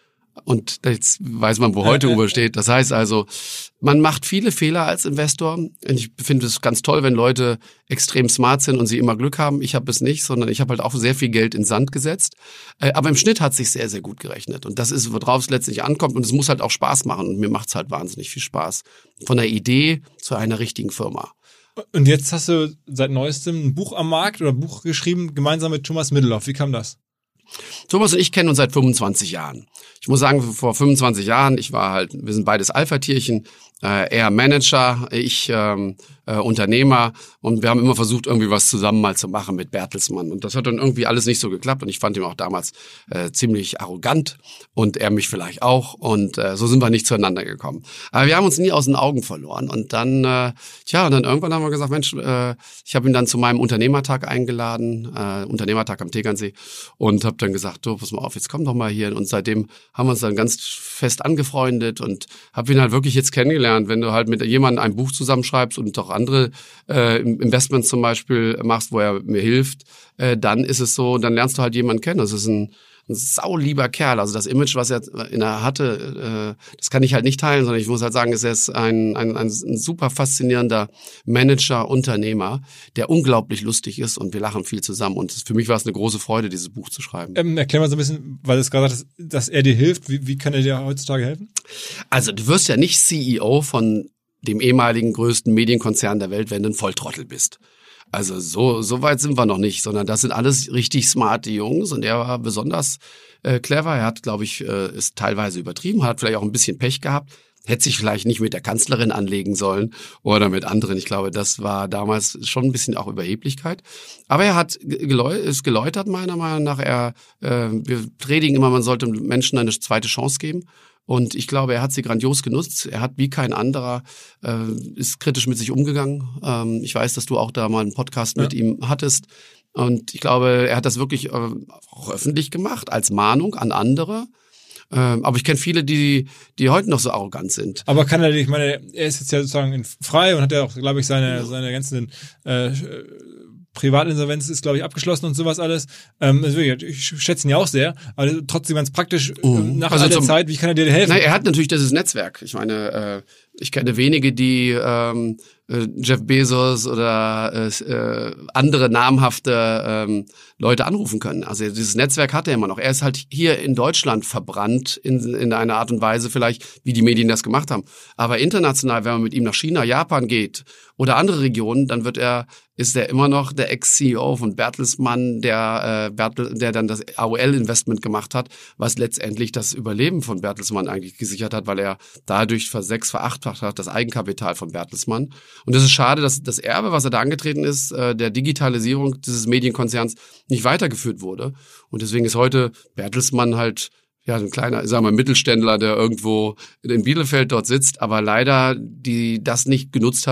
Speaker 2: Und jetzt weiß man, wo heute Uber steht. Das heißt also, man macht viele Fehler als Investor. Und ich finde es ganz toll, wenn Leute extrem smart sind und sie immer Glück haben. Ich habe es nicht, sondern ich habe halt auch sehr viel Geld in Sand gesetzt. Aber im Schnitt hat es sich sehr, sehr gut gerechnet. Und das ist, worauf es letztlich ankommt. Und es muss halt auch Spaß machen. Und mir macht es halt wahnsinnig viel Spaß. Von der Idee zu einer richtigen Firma.
Speaker 1: Und jetzt hast du seit neuestem ein Buch am Markt oder ein Buch geschrieben, gemeinsam mit Thomas Middelhoff. Wie kam das?
Speaker 2: Thomas und ich kennen uns seit fünfundzwanzig Jahren. Ich muss sagen, vor fünfundzwanzig Jahren, ich war halt, wir sind beides Alpha-Tierchen, äh, er Manager, ich ähm, äh, Unternehmer und wir haben immer versucht, irgendwie was zusammen mal zu machen mit Bertelsmann. Und das hat dann irgendwie alles nicht so geklappt und ich fand ihn auch damals äh, ziemlich arrogant und er mich vielleicht auch und äh, so sind wir nicht zueinander gekommen. Aber wir haben uns nie aus den Augen verloren und dann, äh, tja, und dann irgendwann haben wir gesagt, Mensch, äh, ich habe ihn dann zu meinem Unternehmertag eingeladen, äh, Unternehmertag am Tegernsee und habe dann gesagt, du, pass mal auf, jetzt komm doch mal hier und seitdem haben wir uns dann ganz fest angefreundet und habe ihn halt wirklich jetzt kennengelernt. Wenn du halt mit jemandem ein Buch zusammenschreibst und auch andere äh, Investments zum Beispiel machst, wo er mir hilft, äh, dann ist es so, dann lernst du halt jemanden kennen. Das ist ein, ein saulieber Kerl. Also das Image, was er in der hatte, äh, das kann ich halt nicht teilen, sondern ich muss halt sagen, er ist ein, ein, ein, ein super faszinierender Manager, Unternehmer, der unglaublich lustig ist und wir lachen viel zusammen. Und für mich war es eine große Freude, dieses Buch zu schreiben. Ähm,
Speaker 1: erklär mal so ein bisschen, weil du es gerade sagst, dass er dir hilft. Wie, wie kann er dir heutzutage helfen?
Speaker 2: Also du wirst ja nicht C E O von dem ehemaligen größten Medienkonzern der Welt, wenn du ein Volltrottel bist. Also so so weit sind wir noch nicht, sondern das sind alles richtig smarte Jungs und er war besonders äh, clever. Er hat, glaube ich, äh, ist teilweise übertrieben, hat vielleicht auch ein bisschen Pech gehabt. Hätte sich vielleicht nicht mit der Kanzlerin anlegen sollen oder mit anderen. Ich glaube, das war damals schon ein bisschen auch Überheblichkeit. Aber er hat geläu- ist geläutert, meiner Meinung nach. Er, äh, wir predigen immer, man sollte Menschen eine zweite Chance geben. Und ich glaube, er hat sie grandios genutzt. Er hat wie kein anderer, äh, ist kritisch mit sich umgegangen. Ähm, ich weiß, dass du auch da mal einen Podcast ja. mit ihm hattest. Und ich glaube, er hat das wirklich äh, auch öffentlich gemacht, als Mahnung an andere. Ähm, aber ich kenne viele, die die heute noch so arrogant sind.
Speaker 1: Aber kann er, ich meine, er ist jetzt ja sozusagen frei und hat ja auch, glaube ich, seine ja. seine ganzen äh, Privatinsolvenz ist, glaube ich, abgeschlossen und sowas alles. Ähm, also ich schätze ihn ja auch sehr, aber trotzdem ganz praktisch uh, nach also all der zum, Zeit, wie kann er dir helfen?
Speaker 2: Nein, er hat natürlich dieses Netzwerk. Ich meine, äh, ich kenne wenige, die ähm, äh, Jeff Bezos oder äh, andere namhafte ähm, Leute anrufen können. Also dieses Netzwerk hat er immer noch. Er ist halt hier in Deutschland verbrannt in, in einer Art und Weise vielleicht, wie die Medien das gemacht haben. Aber international, wenn man mit ihm nach China, Japan geht oder andere Regionen, dann wird er, ist er immer noch der Ex-C E O von Bertelsmann, der, äh, Bertel, der dann das A O L-Investment gemacht hat, was letztendlich das Überleben von Bertelsmann eigentlich gesichert hat, weil er dadurch versechs, verachtfacht hat, das Eigenkapital von Bertelsmann. Und es ist schade, dass das Erbe, was er da angetreten ist, äh, der Digitalisierung dieses Medienkonzerns nicht weitergeführt wurde. Und deswegen ist heute Bertelsmann halt ja ein kleiner, sagen wir mal, Mittelständler, der irgendwo in Bielefeld dort sitzt, aber leider die das nicht genutzt hat,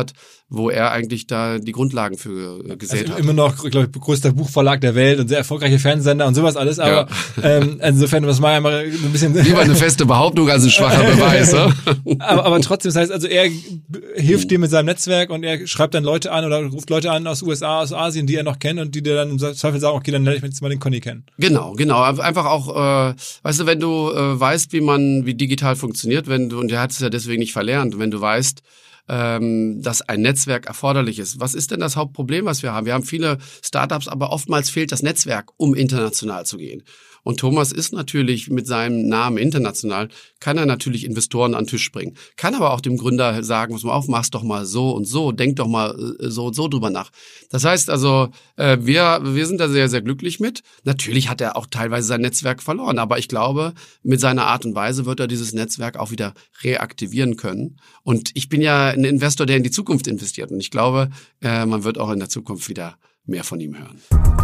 Speaker 2: wo er eigentlich da die Grundlagen für äh, gesät
Speaker 1: also
Speaker 2: hat.
Speaker 1: Immer noch, glaube ich, größter Buchverlag der Welt und sehr erfolgreiche Fernsehsender und sowas alles, aber ja. ähm, insofern, was mal einmal ein bisschen...
Speaker 2: Lieber eine feste Behauptung als ein schwacher Beweis. Ne?
Speaker 1: aber, aber trotzdem, das heißt also, er hilft dir mit seinem Netzwerk und er schreibt dann Leute an oder ruft Leute an aus U S A, aus Asien, die er noch kennt und die dir dann im Zweifel sagen, okay, dann lerne ich jetzt mal den Conny kennen.
Speaker 2: Genau, genau. Einfach auch, äh, weißt du, wenn du äh, weißt, wie man, wie digital funktioniert, wenn du, und er hat es ja deswegen nicht verlernt, wenn du weißt, ähm, dass ein Netzwerk erforderlich ist. Was ist denn das Hauptproblem, was wir haben? Wir haben viele Startups, aber oftmals fehlt das Netzwerk, um international zu gehen. Und Thomas ist natürlich mit seinem Namen international, kann er natürlich Investoren an den Tisch bringen. Kann aber auch dem Gründer sagen, pass mal auf, mach's doch mal so und so, denk doch mal so und so drüber nach. Das heißt also, äh, wir wir sind da sehr, sehr glücklich mit. Natürlich hat er auch teilweise sein Netzwerk verloren, aber ich glaube, mit seiner Art und Weise wird er dieses Netzwerk auch wieder reaktivieren können. Und ich bin ja ein Investor, der in die Zukunft investiert. Und ich glaube, äh, man wird auch in der Zukunft wieder mehr von ihm hören.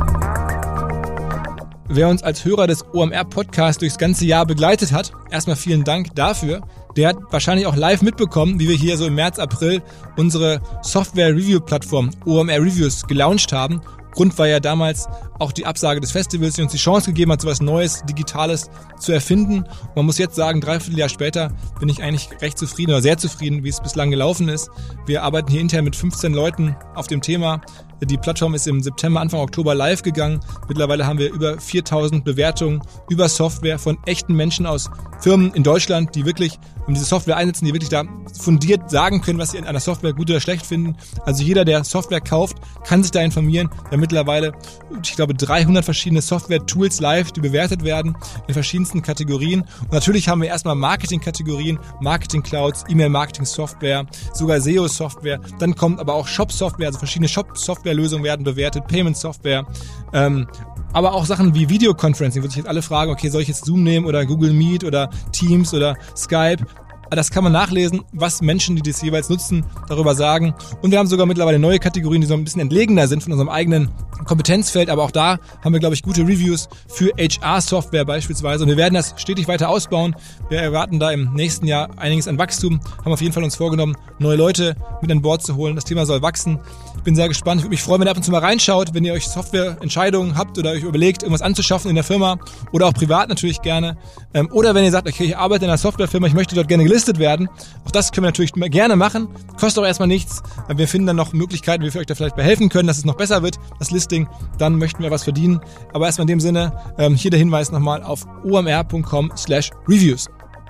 Speaker 1: Wer uns als Hörer des O M R-Podcasts durchs ganze Jahr begleitet hat, erstmal vielen Dank dafür. Der hat wahrscheinlich auch live mitbekommen, wie wir hier so im März, April unsere Software-Review-Plattform O M R Reviews gelauncht haben. Grund war ja damals auch die Absage des Festivals, die uns die Chance gegeben hat, so etwas Neues, Digitales zu erfinden. Und man muss jetzt sagen, dreiviertel Jahr später bin ich eigentlich recht zufrieden oder sehr zufrieden, wie es bislang gelaufen ist. Wir arbeiten hier intern mit fünfzehn Leuten auf dem Thema. Die Plattform ist im September, Anfang Oktober live gegangen. Mittlerweile haben wir über viertausend Bewertungen über Software von echten Menschen aus Firmen in Deutschland, die wirklich um diese Software einsetzen, die wirklich da fundiert sagen können, was sie in einer Software gut oder schlecht finden. Also jeder, der Software kauft, kann sich da informieren. Wir haben mittlerweile, ich glaube, dreihundert verschiedene Software-Tools live, die bewertet werden in verschiedensten Kategorien. Und natürlich haben wir erstmal Marketing-Kategorien, Marketing-Clouds, E-Mail-Marketing-Software, sogar S E O-Software. Dann kommt aber auch Shop-Software, also verschiedene Shop-Software-Lösungen werden bewertet, Payment-Software, ähm, aber auch Sachen wie Videoconferencing, wo sich jetzt alle fragen, okay, soll ich jetzt Zoom nehmen oder Google Meet oder Teams oder Skype? Das kann man nachlesen, was Menschen, die das jeweils nutzen, darüber sagen. Und wir haben sogar mittlerweile neue Kategorien, die so ein bisschen entlegener sind von unserem eigenen Kompetenzfeld. Aber auch da haben wir, glaube ich, gute Reviews für H R-Software beispielsweise. Und wir werden das stetig weiter ausbauen. Wir erwarten da im nächsten Jahr einiges an Wachstum. Haben auf jeden Fall uns vorgenommen, neue Leute mit an Bord zu holen. Das Thema soll wachsen. Ich bin sehr gespannt. Ich würde mich freuen, wenn ihr ab und zu mal reinschaut, wenn ihr euch Softwareentscheidungen habt oder euch überlegt, irgendwas anzuschaffen in der Firma oder auch privat natürlich gerne. Oder wenn ihr sagt, okay, ich arbeite in einer Softwarefirma, ich möchte dort gerne gelistet werden. Auch das können wir natürlich gerne machen. Kostet auch erstmal nichts. Wir finden dann noch Möglichkeiten, wie wir euch da vielleicht behelfen können, dass es noch besser wird, das Listing. Dann möchten wir was verdienen. Aber erstmal in dem Sinne, hier der Hinweis nochmal auf o m r punkt com slash reviews.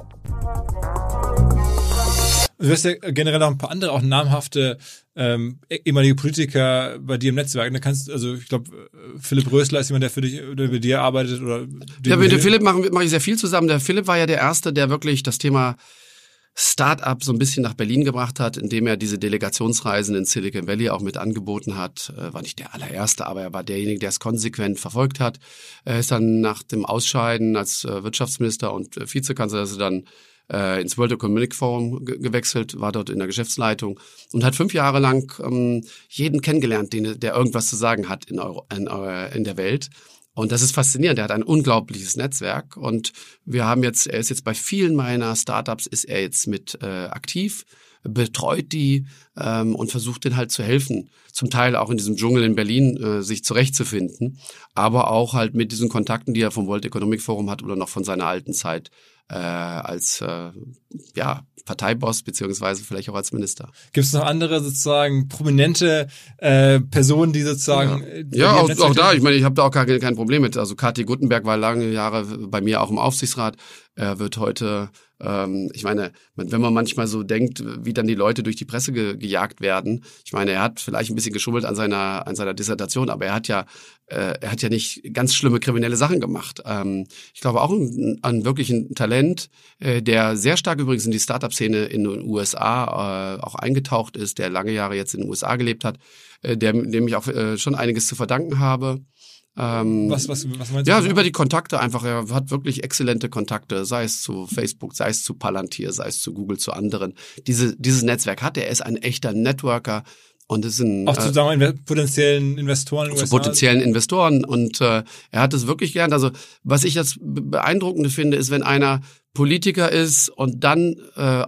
Speaker 1: Du wirst ja generell noch ein paar andere, auch namhafte ähm, ehemalige Politiker bei dir im Netzwerk. Da kannst, also ich glaube, Philipp Rösler ist jemand, der für dich oder bei dir arbeitet. Oder
Speaker 2: ja, mit dem Philipp mache mach ich sehr viel zusammen. Der Philipp war ja der Erste, der wirklich das Thema Start-up so ein bisschen nach Berlin gebracht hat, indem er diese Delegationsreisen in Silicon Valley auch mit angeboten hat. Äh, war nicht der allererste, aber er war derjenige, der es konsequent verfolgt hat. Er ist dann nach dem Ausscheiden als äh, Wirtschaftsminister und äh, Vizekanzler ist er dann äh, ins World Economic Forum ge- gewechselt, war dort in der Geschäftsleitung und hat fünf Jahre lang ähm, jeden kennengelernt, den, der irgendwas zu sagen hat in, Euro, in, in der Welt. Und das ist faszinierend. Er hat ein unglaubliches Netzwerk und wir haben jetzt, er ist jetzt bei vielen meiner Startups, ist er jetzt mit äh, aktiv, betreut die ähm, und versucht denen halt zu helfen. Zum Teil auch in diesem Dschungel in Berlin äh, sich zurechtzufinden, aber auch halt mit diesen Kontakten, die er vom World Economic Forum hat oder noch von seiner alten Zeit äh, als äh, ja Parteiboss beziehungsweise vielleicht auch als Minister.
Speaker 1: Gibt es noch andere sozusagen prominente äh, Personen, die sozusagen
Speaker 2: ja, ja auch, auch da. Ich meine, ich habe da auch gar kein, kein Problem mit. Also Kathi Guttenberg war lange Jahre bei mir auch im Aufsichtsrat. Er wird heute ähm, ich meine, wenn man manchmal so denkt, wie dann die Leute durch die Presse ge- gejagt werden. Ich meine, er hat vielleicht ein bisschen geschummelt an seiner an seiner Dissertation, aber er hat ja äh, er hat ja nicht ganz schlimme kriminelle Sachen gemacht. Ähm, ich glaube auch ein, ein wirklich ein Talent, äh, der sehr stark übrigens in die Startup-Szene in den U S A äh, auch eingetaucht ist, der lange Jahre jetzt in den U S A gelebt hat, äh, der, dem ich auch äh, schon einiges zu verdanken habe. Ähm,
Speaker 1: was, was, was meinst du?
Speaker 2: Ja, also über die Kontakte einfach. Er hat wirklich exzellente Kontakte, sei es zu Facebook, sei es zu Palantir, sei es zu Google, zu anderen. Diese, dieses Netzwerk hat er. Er ist ein echter Networker und ist ein
Speaker 1: auch zu sagen, äh, potenziellen Investoren. In
Speaker 2: zu potenziellen Investoren und äh, er hat es wirklich gelernt. Also was ich jetzt beeindruckend finde, ist, wenn einer Politiker ist und dann äh, aus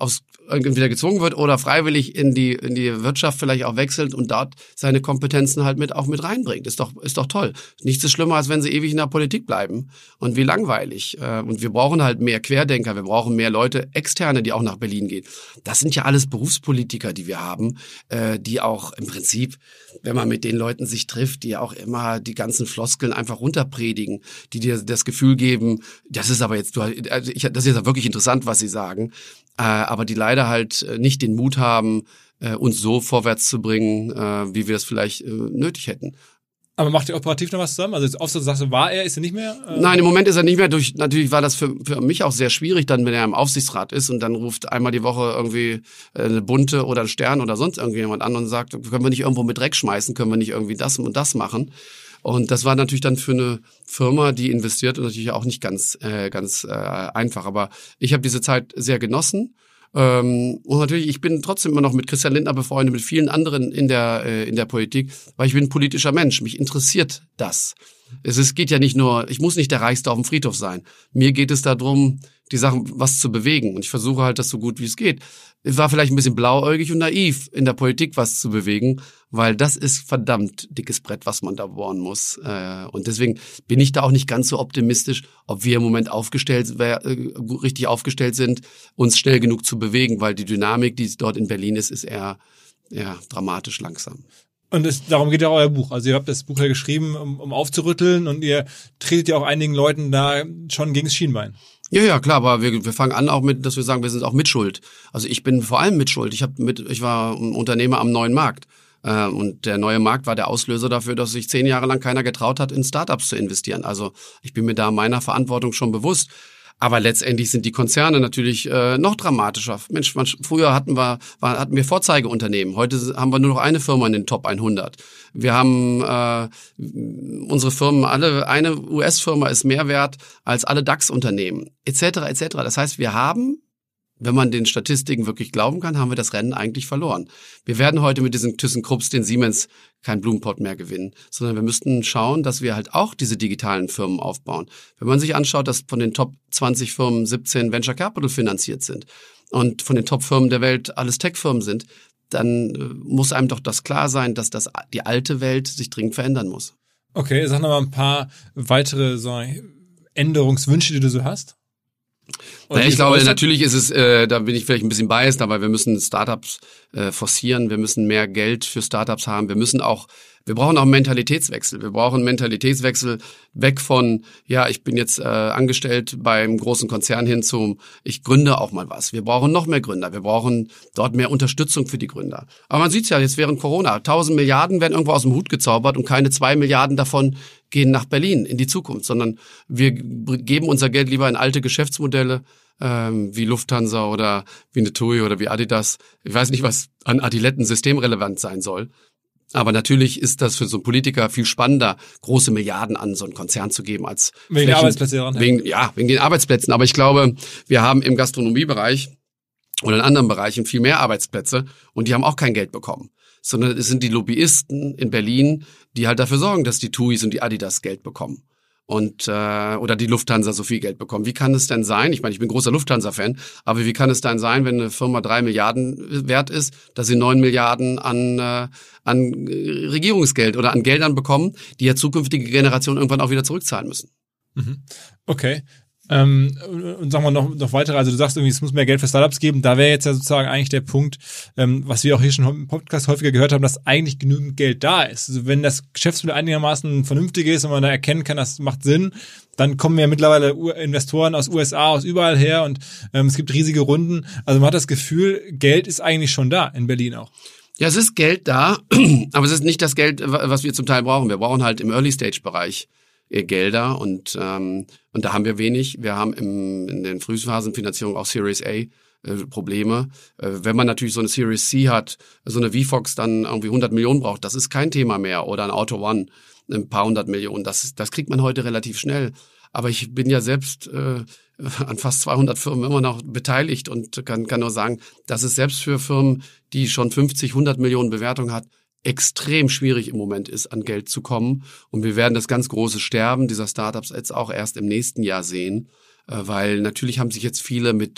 Speaker 2: entweder gezwungen wird oder freiwillig in die in die Wirtschaft vielleicht auch wechselt und dort seine Kompetenzen halt mit auch mit reinbringt. Ist doch ist doch toll. Nichts ist schlimmer, als wenn sie ewig in der Politik bleiben und wie langweilig. Und wir brauchen halt mehr Querdenker, wir brauchen mehr Leute, Externe, die auch nach Berlin gehen. Das sind ja alles Berufspolitiker, die wir haben, die auch im Prinzip, wenn man mit den Leuten sich trifft, die auch immer die ganzen Floskeln einfach runterpredigen, die dir das Gefühl geben, das ist aber jetzt, also ich, das ist ja wirklich interessant, was sie sagen, äh, aber die leider halt nicht den Mut haben, äh, uns so vorwärts zu bringen, äh, wie wir das vielleicht äh, nötig hätten.
Speaker 1: Aber macht ihr operativ noch was zusammen? Also jetzt oft so sagst du, war er, ist er nicht mehr? Äh
Speaker 2: Nein, im Moment ist er nicht mehr. Durch, natürlich war das für, für mich auch sehr schwierig, dann, wenn er im Aufsichtsrat ist und dann ruft einmal die Woche irgendwie eine Bunte oder ein Stern oder sonst irgendjemand an und sagt, können wir nicht irgendwo mit Dreck schmeißen, können wir nicht irgendwie das und das machen? Und das war natürlich dann für eine Firma, die investiert, und natürlich auch nicht ganz äh, ganz äh, einfach. Aber ich habe diese Zeit sehr genossen. Ähm, und natürlich, ich bin trotzdem immer noch mit Christian Lindner befreundet, mit vielen anderen in der äh, in der Politik, weil ich bin ein politischer Mensch. Mich interessiert das. Es ist, geht ja nicht nur, ich muss nicht der Reichste auf dem Friedhof sein. Mir geht es darum, die Sachen was zu bewegen. Und ich versuche halt, das so gut wie es geht. Es war vielleicht ein bisschen blauäugig und naiv, in der Politik was zu bewegen, weil das ist verdammt dickes Brett, was man da bohren muss. Und deswegen bin ich da auch nicht ganz so optimistisch, ob wir im Moment aufgestellt, richtig aufgestellt sind, uns schnell genug zu bewegen, weil die Dynamik, die dort in Berlin ist, ist eher, eher dramatisch langsam.
Speaker 1: Und es, darum geht ja auch euer Buch. Also ihr habt das Buch ja geschrieben, um, um aufzurütteln, und ihr tretet ja auch einigen Leuten da schon gegen das Schienbein.
Speaker 2: Ja, ja, klar, aber wir, wir fangen an auch mit, dass wir sagen, wir sind auch mitschuld. Also ich bin vor allem mitschuld. Ich habe mit, ich war ein Unternehmer am neuen Markt. Äh, und der neue Markt war der Auslöser dafür, dass sich zehn Jahre lang keiner getraut hat, in Startups zu investieren. Also ich bin mir da meiner Verantwortung schon bewusst. Aber letztendlich sind die Konzerne natürlich äh, noch dramatischer. Mensch, man, früher hatten wir war, hatten wir Vorzeigeunternehmen. Heute haben wir nur noch eine Firma in den Top hundert. Wir haben äh, unsere Firmen, alle eine U S-Firma ist mehr wert als alle DAX-Unternehmen, et cetera, et cetera. Das heißt, wir haben, wenn man den Statistiken wirklich glauben kann, haben wir das Rennen eigentlich verloren. Wir werden heute mit diesen ThyssenKrupps, den Siemens, kein Blumenpott mehr gewinnen, sondern wir müssten schauen, dass wir halt auch diese digitalen Firmen aufbauen. Wenn man sich anschaut, dass von den Top zwanzig Firmen siebzehn Venture Capital finanziert sind und von den Top-Firmen der Welt alles Tech-Firmen sind, dann äh, muss einem doch das klar sein, dass das die alte Welt sich dringend verändern muss.
Speaker 1: Okay, sag noch mal ein paar weitere so Änderungswünsche, die du so hast.
Speaker 2: Naja, ich glaube, natürlich ist es, äh, da bin ich vielleicht ein bisschen biased, aber wir müssen Startups äh, forcieren, wir müssen mehr Geld für Startups haben, wir müssen auch, wir brauchen auch einen Mentalitätswechsel. Wir brauchen einen Mentalitätswechsel weg von, ja, ich bin jetzt äh, angestellt beim großen Konzern hin zum, ich gründe auch mal was. Wir brauchen noch mehr Gründer, wir brauchen dort mehr Unterstützung für die Gründer. Aber man sieht's ja jetzt während Corona, tausend Milliarden werden irgendwo aus dem Hut gezaubert und keine zwei Milliarden davon gehen nach Berlin in die Zukunft, sondern wir geben unser Geld lieber in alte Geschäftsmodelle, ähm, wie Lufthansa oder wie eine T U I oder wie Adidas. Ich weiß nicht, was an Adiletten systemrelevant sein soll. Aber natürlich ist das für so einen Politiker viel spannender, große Milliarden an so einen Konzern zu geben, als
Speaker 1: wegen der Arbeitsplätze.
Speaker 2: Wegen, ja, wegen den Arbeitsplätzen. Aber ich glaube, wir haben im Gastronomiebereich oder in anderen Bereichen viel mehr Arbeitsplätze und die haben auch kein Geld bekommen. Sondern es sind die Lobbyisten in Berlin, die halt dafür sorgen, dass die T U Is und die Adidas Geld bekommen. Und äh, oder die Lufthansa so viel Geld bekommen. Wie kann es denn sein? Ich meine, ich bin großer Lufthansa-Fan, aber wie kann es denn sein, wenn eine Firma drei Milliarden wert ist, dass sie neun Milliarden an äh, an Regierungsgeld oder an Geldern bekommen, die ja zukünftige Generationen irgendwann auch wieder zurückzahlen müssen?
Speaker 1: Mhm. Okay. Ähm, und sagen wir noch, noch weitere, also du sagst irgendwie, es muss mehr Geld für Startups geben, da wäre jetzt ja sozusagen eigentlich der Punkt, ähm, was wir auch hier schon im Podcast häufiger gehört haben, dass eigentlich genügend Geld da ist. Also wenn das Geschäftsmodell einigermaßen vernünftig ist und man da erkennen kann, das macht Sinn, dann kommen ja mittlerweile Investoren aus U S A, aus überall her, und ähm, es gibt riesige Runden. Also man hat das Gefühl, Geld ist eigentlich schon da, in Berlin auch.
Speaker 2: Ja, es ist Geld da, aber es ist nicht das Geld, was wir zum Teil brauchen. Wir brauchen halt im Early-Stage-Bereich Gelder, und ähm, und da haben wir wenig. Wir haben im, in den Frühphasenfinanzierungen auch Series A äh, Probleme. Äh, wenn man natürlich so eine Series C hat, so eine V FOX dann irgendwie hundert Millionen braucht, das ist kein Thema mehr. Oder ein Auto One, ein paar hundert Millionen, das das kriegt man heute relativ schnell. Aber ich bin ja selbst äh, an fast zweihundert Firmen immer noch beteiligt und kann kann nur sagen, dass es selbst für Firmen, die schon fünfzig, hundert Millionen Bewertung hat, extrem schwierig im Moment ist, an Geld zu kommen. Und wir werden das ganz große Sterben dieser Startups jetzt auch erst im nächsten Jahr sehen, weil natürlich haben sich jetzt viele mit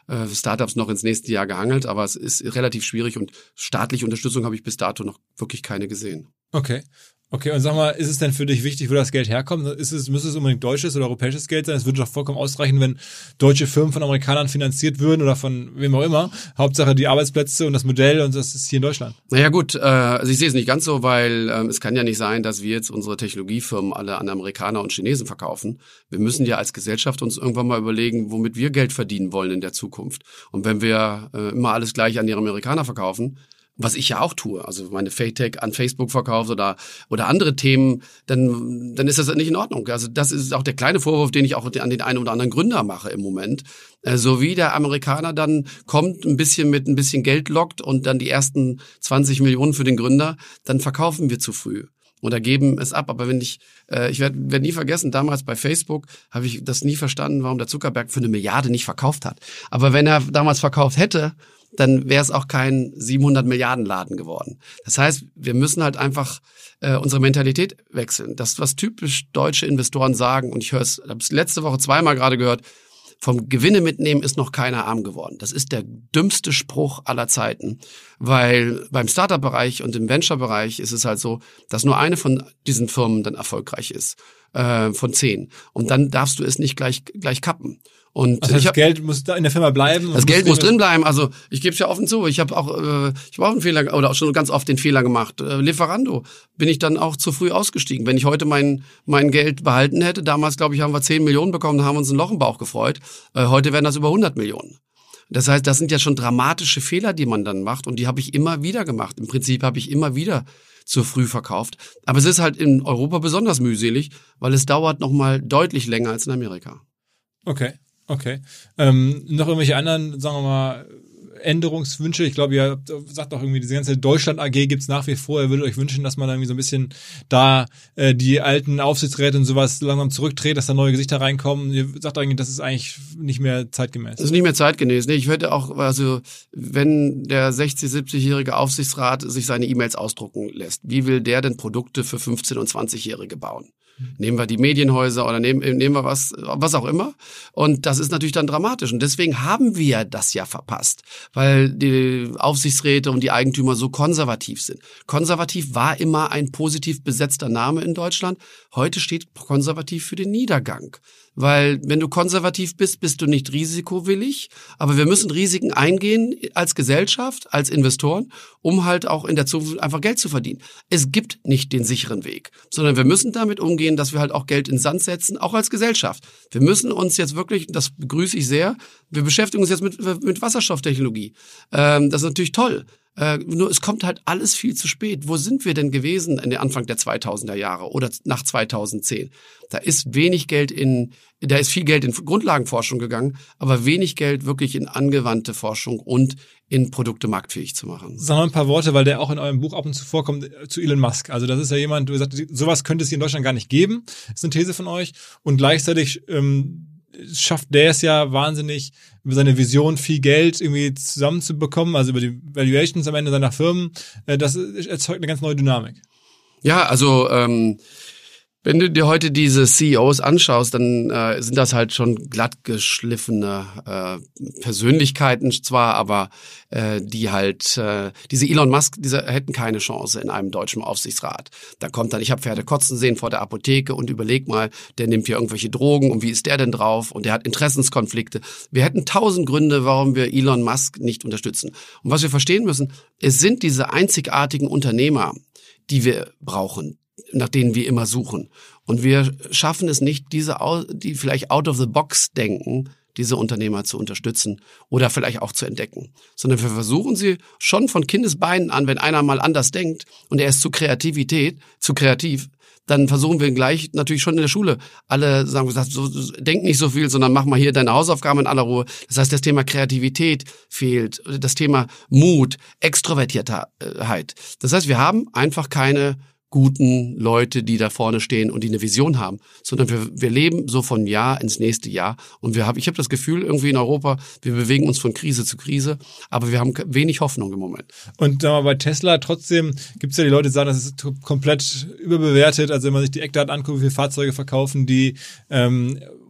Speaker 2: äh, Startups noch ins nächste Jahr gehangelt, aber es ist relativ schwierig und staatliche Unterstützung habe ich bis dato noch wirklich keine gesehen.
Speaker 1: Okay. Okay, und sag mal, ist es denn für dich wichtig, wo das Geld herkommt? Ist es, müsste es unbedingt deutsches oder europäisches Geld sein? Es würde doch vollkommen ausreichen, wenn deutsche Firmen von Amerikanern finanziert würden oder von wem auch immer. Hauptsache die Arbeitsplätze und das Modell und das ist hier in Deutschland.
Speaker 2: Naja gut, äh, also ich sehe es nicht ganz so, weil ähm, es kann ja nicht sein, dass wir jetzt unsere Technologiefirmen alle an Amerikaner und Chinesen verkaufen. Wir müssen ja als Gesellschaft uns irgendwann mal überlegen, womit wir Geld verdienen wollen in der Zukunft. Und wenn wir äh, immer alles gleich an die Amerikaner verkaufen, was ich ja auch tue, also meine Fake-Tech an Facebook verkauft oder oder andere Themen, dann dann ist das nicht in Ordnung. Also das ist auch der kleine Vorwurf, den ich auch an den einen oder anderen Gründer mache im Moment. So wie der Amerikaner dann kommt, ein bisschen mit ein bisschen Geld lockt und dann die ersten zwanzig Millionen für den Gründer, dann verkaufen wir zu früh oder geben es ab. Aber wenn ich, äh, ich werde werd nie vergessen, damals bei Facebook habe ich das nie verstanden, warum der Zuckerberg für eine Milliarde nicht verkauft hat. Aber wenn er damals verkauft hätte, dann wäre es auch kein siebenhundert Milliarden Laden geworden. Das heißt, wir müssen halt einfach äh, unsere Mentalität wechseln. Das, was typisch deutsche Investoren sagen, und ich höre es, habe es letzte Woche zweimal gerade gehört, vom Gewinne mitnehmen ist noch keiner arm geworden. Das ist der dümmste Spruch aller Zeiten, weil beim Startup-Bereich und im Venture-Bereich ist es halt so, dass nur eine von diesen Firmen dann erfolgreich ist, äh, von zehn. Und dann darfst du es nicht gleich gleich kappen. Und
Speaker 1: also das
Speaker 2: ich hab,
Speaker 1: Geld muss da in der Firma bleiben.
Speaker 2: Das Geld muss drin bleiben. Also ich gebe es ja offen zu. Ich habe auch, äh, ich habe auch einen Fehler oder auch schon ganz oft den Fehler gemacht. Äh, Lieferando bin ich dann auch zu früh ausgestiegen. Wenn ich heute mein mein Geld behalten hätte, damals glaube ich haben wir zehn Millionen bekommen, haben uns ein Loch im Bauch gefreut. Äh, heute wären das über hundert Millionen. Das heißt, das sind ja schon dramatische Fehler, die man dann macht und die habe ich immer wieder gemacht. Im Prinzip habe ich immer wieder zu früh verkauft. Aber es ist halt in Europa besonders mühselig, weil es dauert noch mal deutlich länger als in Amerika.
Speaker 1: Okay. Okay. Ähm, noch irgendwelche anderen, sagen wir mal, Änderungswünsche? Ich glaube, ihr sagt auch irgendwie, diese ganze Deutschland-A G gibt's nach wie vor. Ihr würdet euch wünschen, dass man irgendwie so ein bisschen da äh, die alten Aufsichtsräte und sowas langsam zurückdreht, dass da neue Gesichter reinkommen. Ihr sagt eigentlich, das ist eigentlich nicht mehr zeitgemäß.
Speaker 2: Das ist nicht mehr zeitgemäß. Nee, ich würde auch, also wenn der sechzig-, siebzigjährige Aufsichtsrat sich seine E-Mails ausdrucken lässt, wie will der denn Produkte für fünfzehn- und zwanzigjährige bauen? Nehmen wir die Medienhäuser oder nehmen, nehmen wir was, was auch immer. Und das ist natürlich dann dramatisch. Und deswegen haben wir das ja verpasst, weil die Aufsichtsräte und die Eigentümer so konservativ sind. Konservativ war immer ein positiv besetzter Name in Deutschland. Heute steht konservativ für den Niedergang. Weil wenn du konservativ bist, bist du nicht risikowillig. Aber wir müssen Risiken eingehen als Gesellschaft, als Investoren, um halt auch in der Zukunft einfach Geld zu verdienen. Es gibt nicht den sicheren Weg, sondern wir müssen damit umgehen, dass wir halt auch Geld in den Sand setzen, auch als Gesellschaft. Wir müssen uns jetzt wirklich, das begrüße ich sehr, wir beschäftigen uns jetzt mit, mit Wasserstofftechnologie. Ähm, das ist natürlich toll. Äh, nur es kommt halt alles viel zu spät. Wo sind wir denn gewesen in der Anfang der zweitausender Jahre oder nach zweitausendzehn? Da ist wenig Geld in, da ist viel Geld in Grundlagenforschung gegangen, aber wenig Geld wirklich in angewandte Forschung und in Produkte marktfähig zu machen.
Speaker 1: Sag mal ein paar Worte, weil der auch in eurem Buch ab und zu vorkommt, zu Elon Musk. Also das ist ja jemand, du sagst, sowas könnte es hier in Deutschland gar nicht geben. Das ist eine These von euch. Und gleichzeitig ähm, schafft der es ja wahnsinnig, über seine Vision viel Geld irgendwie zusammenzubekommen, also über die Valuations am Ende seiner Firmen. Das erzeugt eine ganz neue Dynamik.
Speaker 2: Ja, also ähm, wenn du dir heute diese C E Os anschaust, dann äh, sind das halt schon glatt geschliffene äh, Persönlichkeiten zwar, aber äh, die halt, äh, diese Elon Musk, diese hätten keine Chance in einem deutschen Aufsichtsrat. Da kommt dann, ich habe Pferde kotzen sehen vor der Apotheke und überleg mal, der nimmt hier irgendwelche Drogen und wie ist der denn drauf und der hat Interessenskonflikte. Wir hätten tausend Gründe, warum wir Elon Musk nicht unterstützen. Und was wir verstehen müssen, es sind diese einzigartigen Unternehmer, die wir brauchen, nach denen wir immer suchen. Und wir schaffen es nicht, diese, die vielleicht out of the box denken, diese Unternehmer zu unterstützen oder vielleicht auch zu entdecken. Sondern wir versuchen sie schon von Kindesbeinen an, wenn einer mal anders denkt und er ist zu Kreativität, zu kreativ, dann versuchen wir gleich natürlich schon in der Schule. Alle sagen, wir so, so, denk nicht so viel, sondern mach mal hier deine Hausaufgaben in aller Ruhe. Das heißt, das Thema Kreativität fehlt, das Thema Mut, Extrovertiertheit. Das heißt, wir haben einfach keine guten Leute, die da vorne stehen und die eine Vision haben, sondern wir, wir leben so von Jahr ins nächste Jahr und wir haben, ich habe das Gefühl irgendwie in Europa, wir bewegen uns von Krise zu Krise, aber wir haben wenig Hoffnung im Moment.
Speaker 1: Und äh, bei Tesla trotzdem gibt es ja die Leute, die sagen, das ist komplett überbewertet, also wenn man sich die Eckdaten anguckt, wie viele Fahrzeuge verkaufen die, ähm,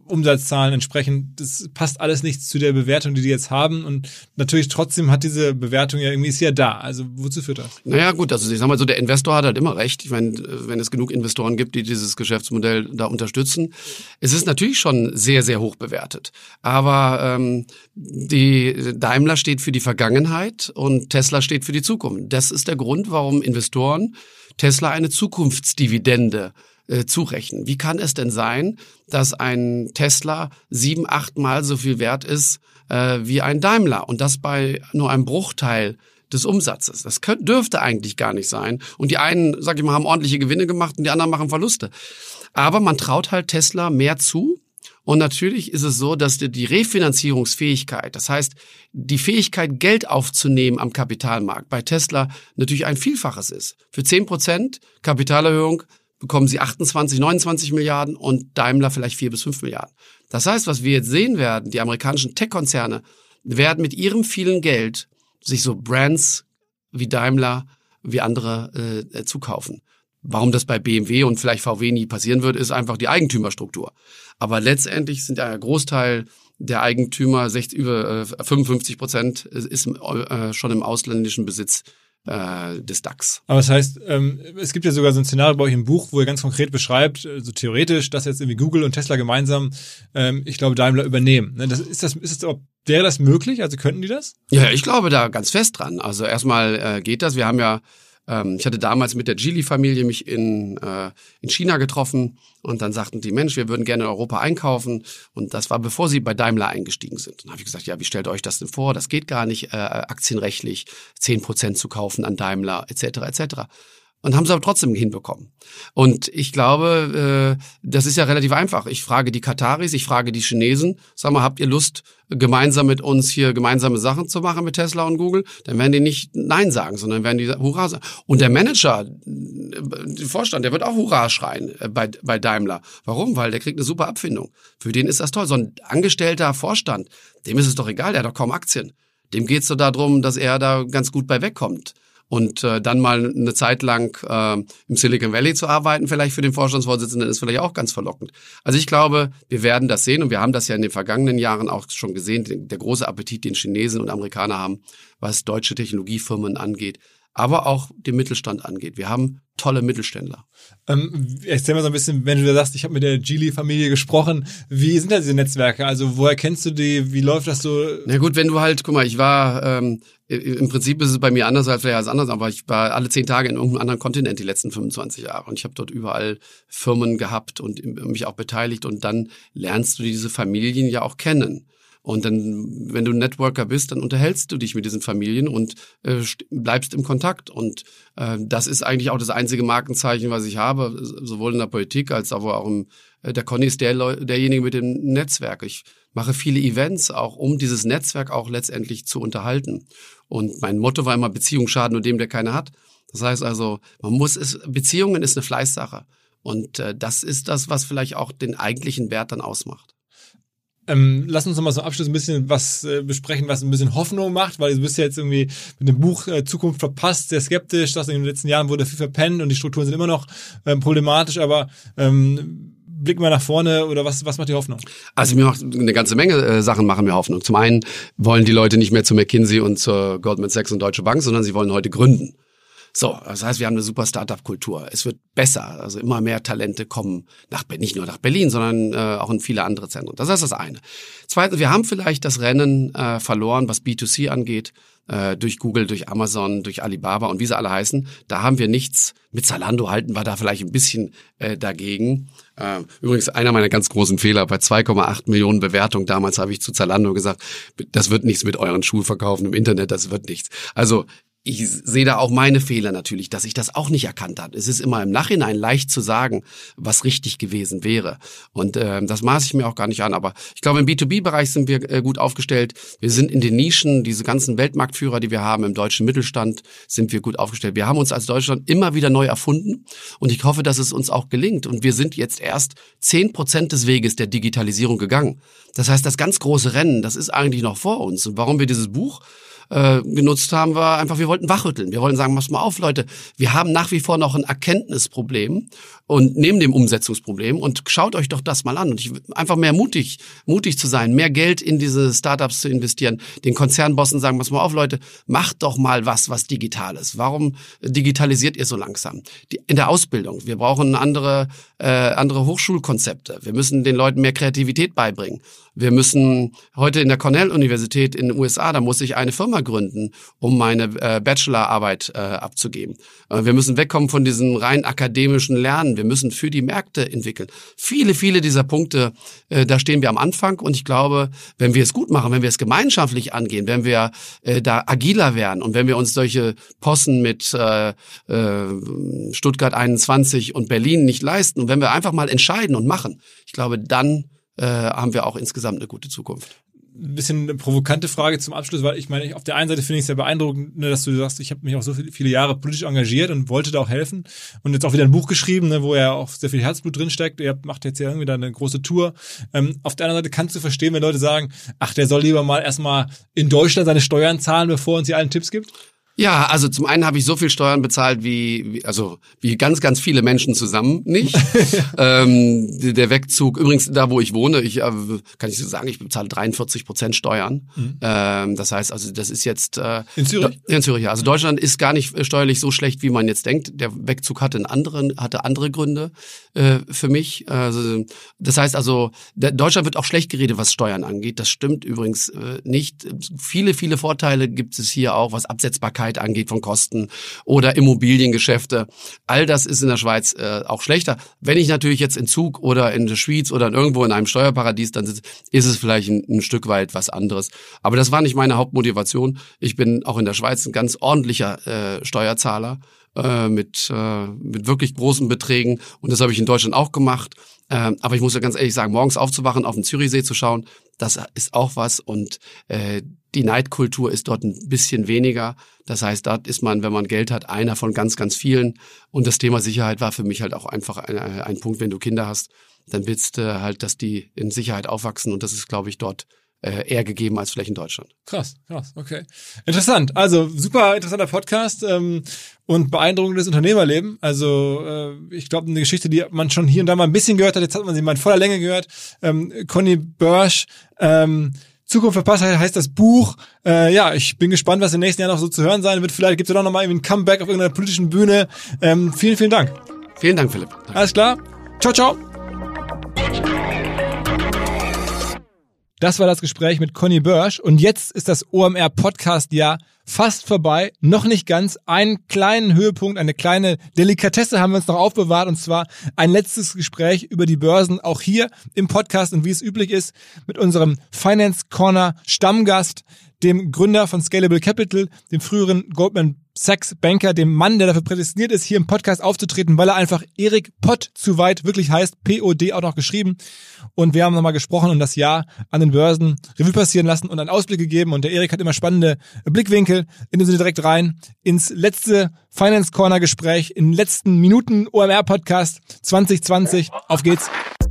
Speaker 1: Umsatzzahlen entsprechend, das passt alles nicht zu der Bewertung, die die jetzt haben und natürlich trotzdem hat diese Bewertung ja irgendwie, ist ja da, also wozu führt das?
Speaker 2: Naja gut, also ich sag mal so, der Investor hat halt immer recht, ich meine, wenn es genug Investoren gibt, die dieses Geschäftsmodell da unterstützen, es ist natürlich schon sehr, sehr hoch bewertet, aber ähm, die Daimler steht für die Vergangenheit und Tesla steht für die Zukunft. Das ist der Grund, warum Investoren Tesla eine Zukunftsdividende äh, zurechnen. Wie kann es denn sein, dass ein Tesla sieben, achtmal so viel wert ist äh, wie ein Daimler und das bei nur einem Bruchteil des Umsatzes? Das könnte, dürfte eigentlich gar nicht sein. Und die einen, sag ich mal, haben ordentliche Gewinne gemacht und die anderen machen Verluste. Aber man traut halt Tesla mehr zu. Und natürlich ist es so, dass die Refinanzierungsfähigkeit, das heißt, die Fähigkeit, Geld aufzunehmen am Kapitalmarkt bei Tesla natürlich ein Vielfaches ist. Für zehn Prozent Kapitalerhöhung bekommen sie achtundzwanzig, neunundzwanzig Milliarden und Daimler vielleicht vier bis fünf Milliarden. Das heißt, was wir jetzt sehen werden, die amerikanischen Tech-Konzerne werden mit ihrem vielen Geld sich so Brands wie Daimler, wie andere äh, zukaufen. Warum das bei B M W und vielleicht V W nie passieren wird, ist einfach die Eigentümerstruktur. Aber letztendlich sind der Großteil der Eigentümer, sechzig, über äh, fünfundfünfzig Prozent, ist äh, schon im ausländischen Besitz äh, des DAX.
Speaker 1: Aber das heißt, ähm, es gibt ja sogar so ein Szenario bei euch im Buch, wo ihr ganz konkret beschreibt, so also theoretisch, dass jetzt irgendwie Google und Tesla gemeinsam, ähm, ich glaube, Daimler übernehmen. Ne? Das, ist das, ist das, wäre das möglich? Also könnten die das?
Speaker 2: Ja, ich glaube da ganz fest dran. Also erstmal äh, geht das. Wir haben ja Ich hatte damals mit der Geely-Familie mich in, äh, in China getroffen und dann sagten die, Mensch, wir würden gerne in Europa einkaufen und das war, bevor sie bei Daimler eingestiegen sind. Dann habe ich gesagt, ja, wie stellt ihr euch das denn vor? Das geht gar nicht, äh, aktienrechtlich zehn Prozent zu kaufen an Daimler et cetera et cetera. Und haben sie aber trotzdem hinbekommen. Und ich glaube, äh, das ist ja relativ einfach. Ich frage die Kataris, ich frage die Chinesen, sag mal, habt ihr Lust, gemeinsam mit uns hier gemeinsame Sachen zu machen mit Tesla und Google? Dann werden die nicht Nein sagen, sondern werden die Hurra sagen. Und der Manager, der Vorstand, der wird auch Hurra schreien bei, bei Daimler. Warum? Weil der kriegt eine super Abfindung. Für den ist das toll. So ein angestellter Vorstand, dem ist es doch egal, der hat doch kaum Aktien. Dem geht's so darum, dass er da ganz gut bei wegkommt. Und äh, dann mal eine Zeit lang äh, im Silicon Valley zu arbeiten, vielleicht für den Vorstandsvorsitzenden, ist vielleicht auch ganz verlockend. Also ich glaube, wir werden das sehen und wir haben das ja in den vergangenen Jahren auch schon gesehen, der große Appetit, den Chinesen und Amerikaner haben, was deutsche Technologiefirmen angeht, aber auch den Mittelstand angeht. Wir haben tolle Mittelständler.
Speaker 1: Ähm, erzähl mal so ein bisschen, wenn du da sagst, ich habe mit der Geely-Familie gesprochen, wie sind da diese Netzwerke? Also woher kennst du die? Wie läuft das so?
Speaker 2: Na gut, wenn du halt, guck mal, ich war, ähm, im Prinzip ist es bei mir anders als vielleicht als anders, aber ich war alle zehn Tage in irgendeinem anderen Kontinent die letzten fünfundzwanzig Jahre und ich habe dort überall Firmen gehabt und mich auch beteiligt und dann lernst du diese Familien ja auch kennen. Und dann, wenn du Networker bist, dann unterhältst du dich mit diesen Familien und äh, bleibst im Kontakt. Und äh, das ist eigentlich auch das einzige Markenzeichen, was ich habe, sowohl in der Politik als auch im, äh, der Conny ist der Leu- derjenige mit dem Netzwerk. Ich mache viele Events auch, um dieses Netzwerk auch letztendlich zu unterhalten. Und mein Motto war immer, Beziehungen schaden nur dem, der keine hat. Das heißt also, man muss es, Beziehungen ist eine Fleißsache. Und äh, das ist das, was vielleicht auch den eigentlichen Wert dann ausmacht.
Speaker 1: Ähm, lass uns noch mal zum Abschluss ein bisschen was äh, besprechen, was ein bisschen Hoffnung macht, weil du bist ja jetzt irgendwie mit dem Buch äh, Zukunft verpasst, sehr skeptisch, dass in den letzten Jahren wurde viel verpennt und die Strukturen sind immer noch ähm, problematisch, aber ähm, blicken wir nach vorne oder was, was macht die Hoffnung?
Speaker 2: Also mir macht eine ganze Menge äh, Sachen machen mir Hoffnung. Zum einen wollen die Leute nicht mehr zu McKinsey und zur Goldman Sachs und Deutsche Bank, sondern sie wollen heute gründen. So, das heißt, wir haben eine super Startup-Kultur. Es wird besser, also immer mehr Talente kommen nach nicht nur nach Berlin, sondern äh, auch in viele andere Zentren. Das ist das eine. Zweitens, wir haben vielleicht das Rennen äh, verloren, was B zwei C angeht, äh, durch Google, durch Amazon, durch Alibaba und wie sie alle heißen. Da haben wir nichts. Mit Zalando halten wir da vielleicht ein bisschen äh, dagegen. Äh, übrigens einer meiner ganz großen Fehler bei zwei Komma acht Millionen Bewertungen. Damals habe ich zu Zalando gesagt, das wird nichts mit euren Schuhverkaufen im Internet, das wird nichts. Also ich sehe da auch meine Fehler natürlich, dass ich das auch nicht erkannt habe. Es ist immer im Nachhinein leicht zu sagen, was richtig gewesen wäre. Und äh, das maße ich mir auch gar nicht an. Aber ich glaube, im B zwei B-Bereich sind wir äh, gut aufgestellt. Wir sind in den Nischen, diese ganzen Weltmarktführer, die wir haben im deutschen Mittelstand, sind wir gut aufgestellt. Wir haben uns als Deutschland immer wieder neu erfunden. Und ich hoffe, dass es uns auch gelingt. Und wir sind jetzt erst zehn Prozent des Weges der Digitalisierung gegangen. Das heißt, das ganz große Rennen, das ist eigentlich noch vor uns. Und warum wir dieses Buch äh, genutzt haben, war einfach, wir wollten wachrütteln. Wir wollten sagen, pass mal auf, Leute, wir haben nach wie vor noch ein Erkenntnisproblem und neben dem Umsetzungsproblem und schaut euch doch das mal an. Und ich einfach mehr mutig, mutig zu sein, mehr Geld in diese Startups zu investieren, den Konzernbossen sagen, pass mal auf, Leute, macht doch mal was, was digital ist. Warum digitalisiert ihr so langsam? Die, in der Ausbildung, wir brauchen andere, äh, andere Hochschulkonzepte. Wir müssen den Leuten mehr Kreativität beibringen. Wir müssen heute in der Cornell-Universität in den U S A, da muss ich eine Firma gründen, um meine äh, Bachelorarbeit äh, abzugeben. Äh, wir müssen wegkommen von diesem rein akademischen Lernen. Wir müssen für die Märkte entwickeln. Viele, viele dieser Punkte, äh, da stehen wir am Anfang. Und ich glaube, wenn wir es gut machen, wenn wir es gemeinschaftlich angehen, wenn wir äh, da agiler werden und wenn wir uns solche Possen mit äh, äh, Stuttgart einundzwanzig und Berlin nicht leisten und wenn wir einfach mal entscheiden und machen, ich glaube, dann äh, haben wir auch insgesamt eine gute Zukunft.
Speaker 1: Ein bisschen eine provokante Frage zum Abschluss, weil ich meine, auf der einen Seite finde ich es sehr beeindruckend, ne, dass du sagst, ich habe mich auch so viele Jahre politisch engagiert und wollte da auch helfen und jetzt auch wieder ein Buch geschrieben, ne, wo ja auch sehr viel Herzblut drinsteckt. Ihr macht jetzt ja irgendwie da eine große Tour. Ähm, auf der anderen Seite kannst du verstehen, wenn Leute sagen, ach, der soll lieber mal erstmal in Deutschland seine Steuern zahlen, bevor er uns hier allen Tipps gibt?
Speaker 2: Ja, also zum einen habe ich so viel Steuern bezahlt wie, wie also wie ganz, ganz viele Menschen zusammen nicht. ähm, der Wegzug, übrigens da, wo ich wohne, ich äh, kann ich so sagen, ich bezahle dreiundvierzig Prozent Steuern. Mhm. Ähm, das heißt, also das ist jetzt äh,
Speaker 1: in Zürich.
Speaker 2: In Zürich, ja. Also Deutschland ist gar nicht steuerlich so schlecht, wie man jetzt denkt. Der Wegzug hatte einen anderen, hatte andere Gründe äh, für mich. Also, das heißt also, der, Deutschland wird auch schlecht geredet, was Steuern angeht. Das stimmt übrigens äh, nicht. Viele, viele Vorteile gibt es hier auch, was Absetzbarkeit angeht von Kosten oder Immobiliengeschäfte. All das ist in der Schweiz äh, auch schlechter. Wenn ich natürlich jetzt in Zug oder in der Schweiz oder in irgendwo in einem Steuerparadies dann sitze, ist es vielleicht ein, ein Stück weit was anderes. Aber das war nicht meine Hauptmotivation. Ich bin auch in der Schweiz ein ganz ordentlicher äh, Steuerzahler äh, mit, äh, mit wirklich großen Beträgen und das habe ich in Deutschland auch gemacht. Ähm, aber ich muss ja ganz ehrlich sagen, morgens aufzuwachen, auf den Zürichsee zu schauen, das ist auch was und äh, die Neidkultur ist dort ein bisschen weniger. Das heißt, dort ist man, wenn man Geld hat, einer von ganz, ganz vielen. Und das Thema Sicherheit war für mich halt auch einfach ein, ein Punkt, wenn du Kinder hast, dann willst du halt, dass die in Sicherheit aufwachsen und das ist, glaube ich, dort äh, eher gegeben als vielleicht in Deutschland.
Speaker 1: Krass, krass, okay. Interessant, also super interessanter Podcast ähm, und beeindruckendes Unternehmerleben. Also äh, ich glaube, eine Geschichte, die man schon hier und da mal ein bisschen gehört hat, jetzt hat man sie mal in voller Länge gehört. Ähm, Conny Börsch, ähm, Zukunft verpasst heißt das Buch. Äh, ja, ich bin gespannt, was im nächsten Jahr noch so zu hören sein wird. Vielleicht gibt es ja doch noch mal irgendwie ein Comeback auf irgendeiner politischen Bühne. Ähm, vielen, vielen Dank.
Speaker 2: Vielen Dank, Philipp. Danke.
Speaker 1: Alles klar. Ciao, ciao. Das war das Gespräch mit Conny Börsch und jetzt ist das O M R-Podcast-Jahr fast vorbei. Noch nicht ganz. Einen kleinen Höhepunkt, eine kleine Delikatesse haben wir uns noch aufbewahrt und zwar ein letztes Gespräch über die Börsen, auch hier im Podcast und wie es üblich ist, mit unserem Finance Corner Stammgast, dem Gründer von Scalable Capital, dem früheren Goldman Sachs Banker, dem Mann, der dafür prädestiniert ist, hier im Podcast aufzutreten, weil er einfach Erik Pott zu weit wirklich heißt, P O D auch noch geschrieben. Und wir haben nochmal gesprochen und das Jahr an den Börsen Revue passieren lassen und einen Ausblick gegeben. Und der Erik hat immer spannende Blickwinkel. In dem Sinne direkt rein ins letzte Finance Corner Gespräch, in den letzten Minuten O M R Podcast zwanzig zwanzig. Auf geht's.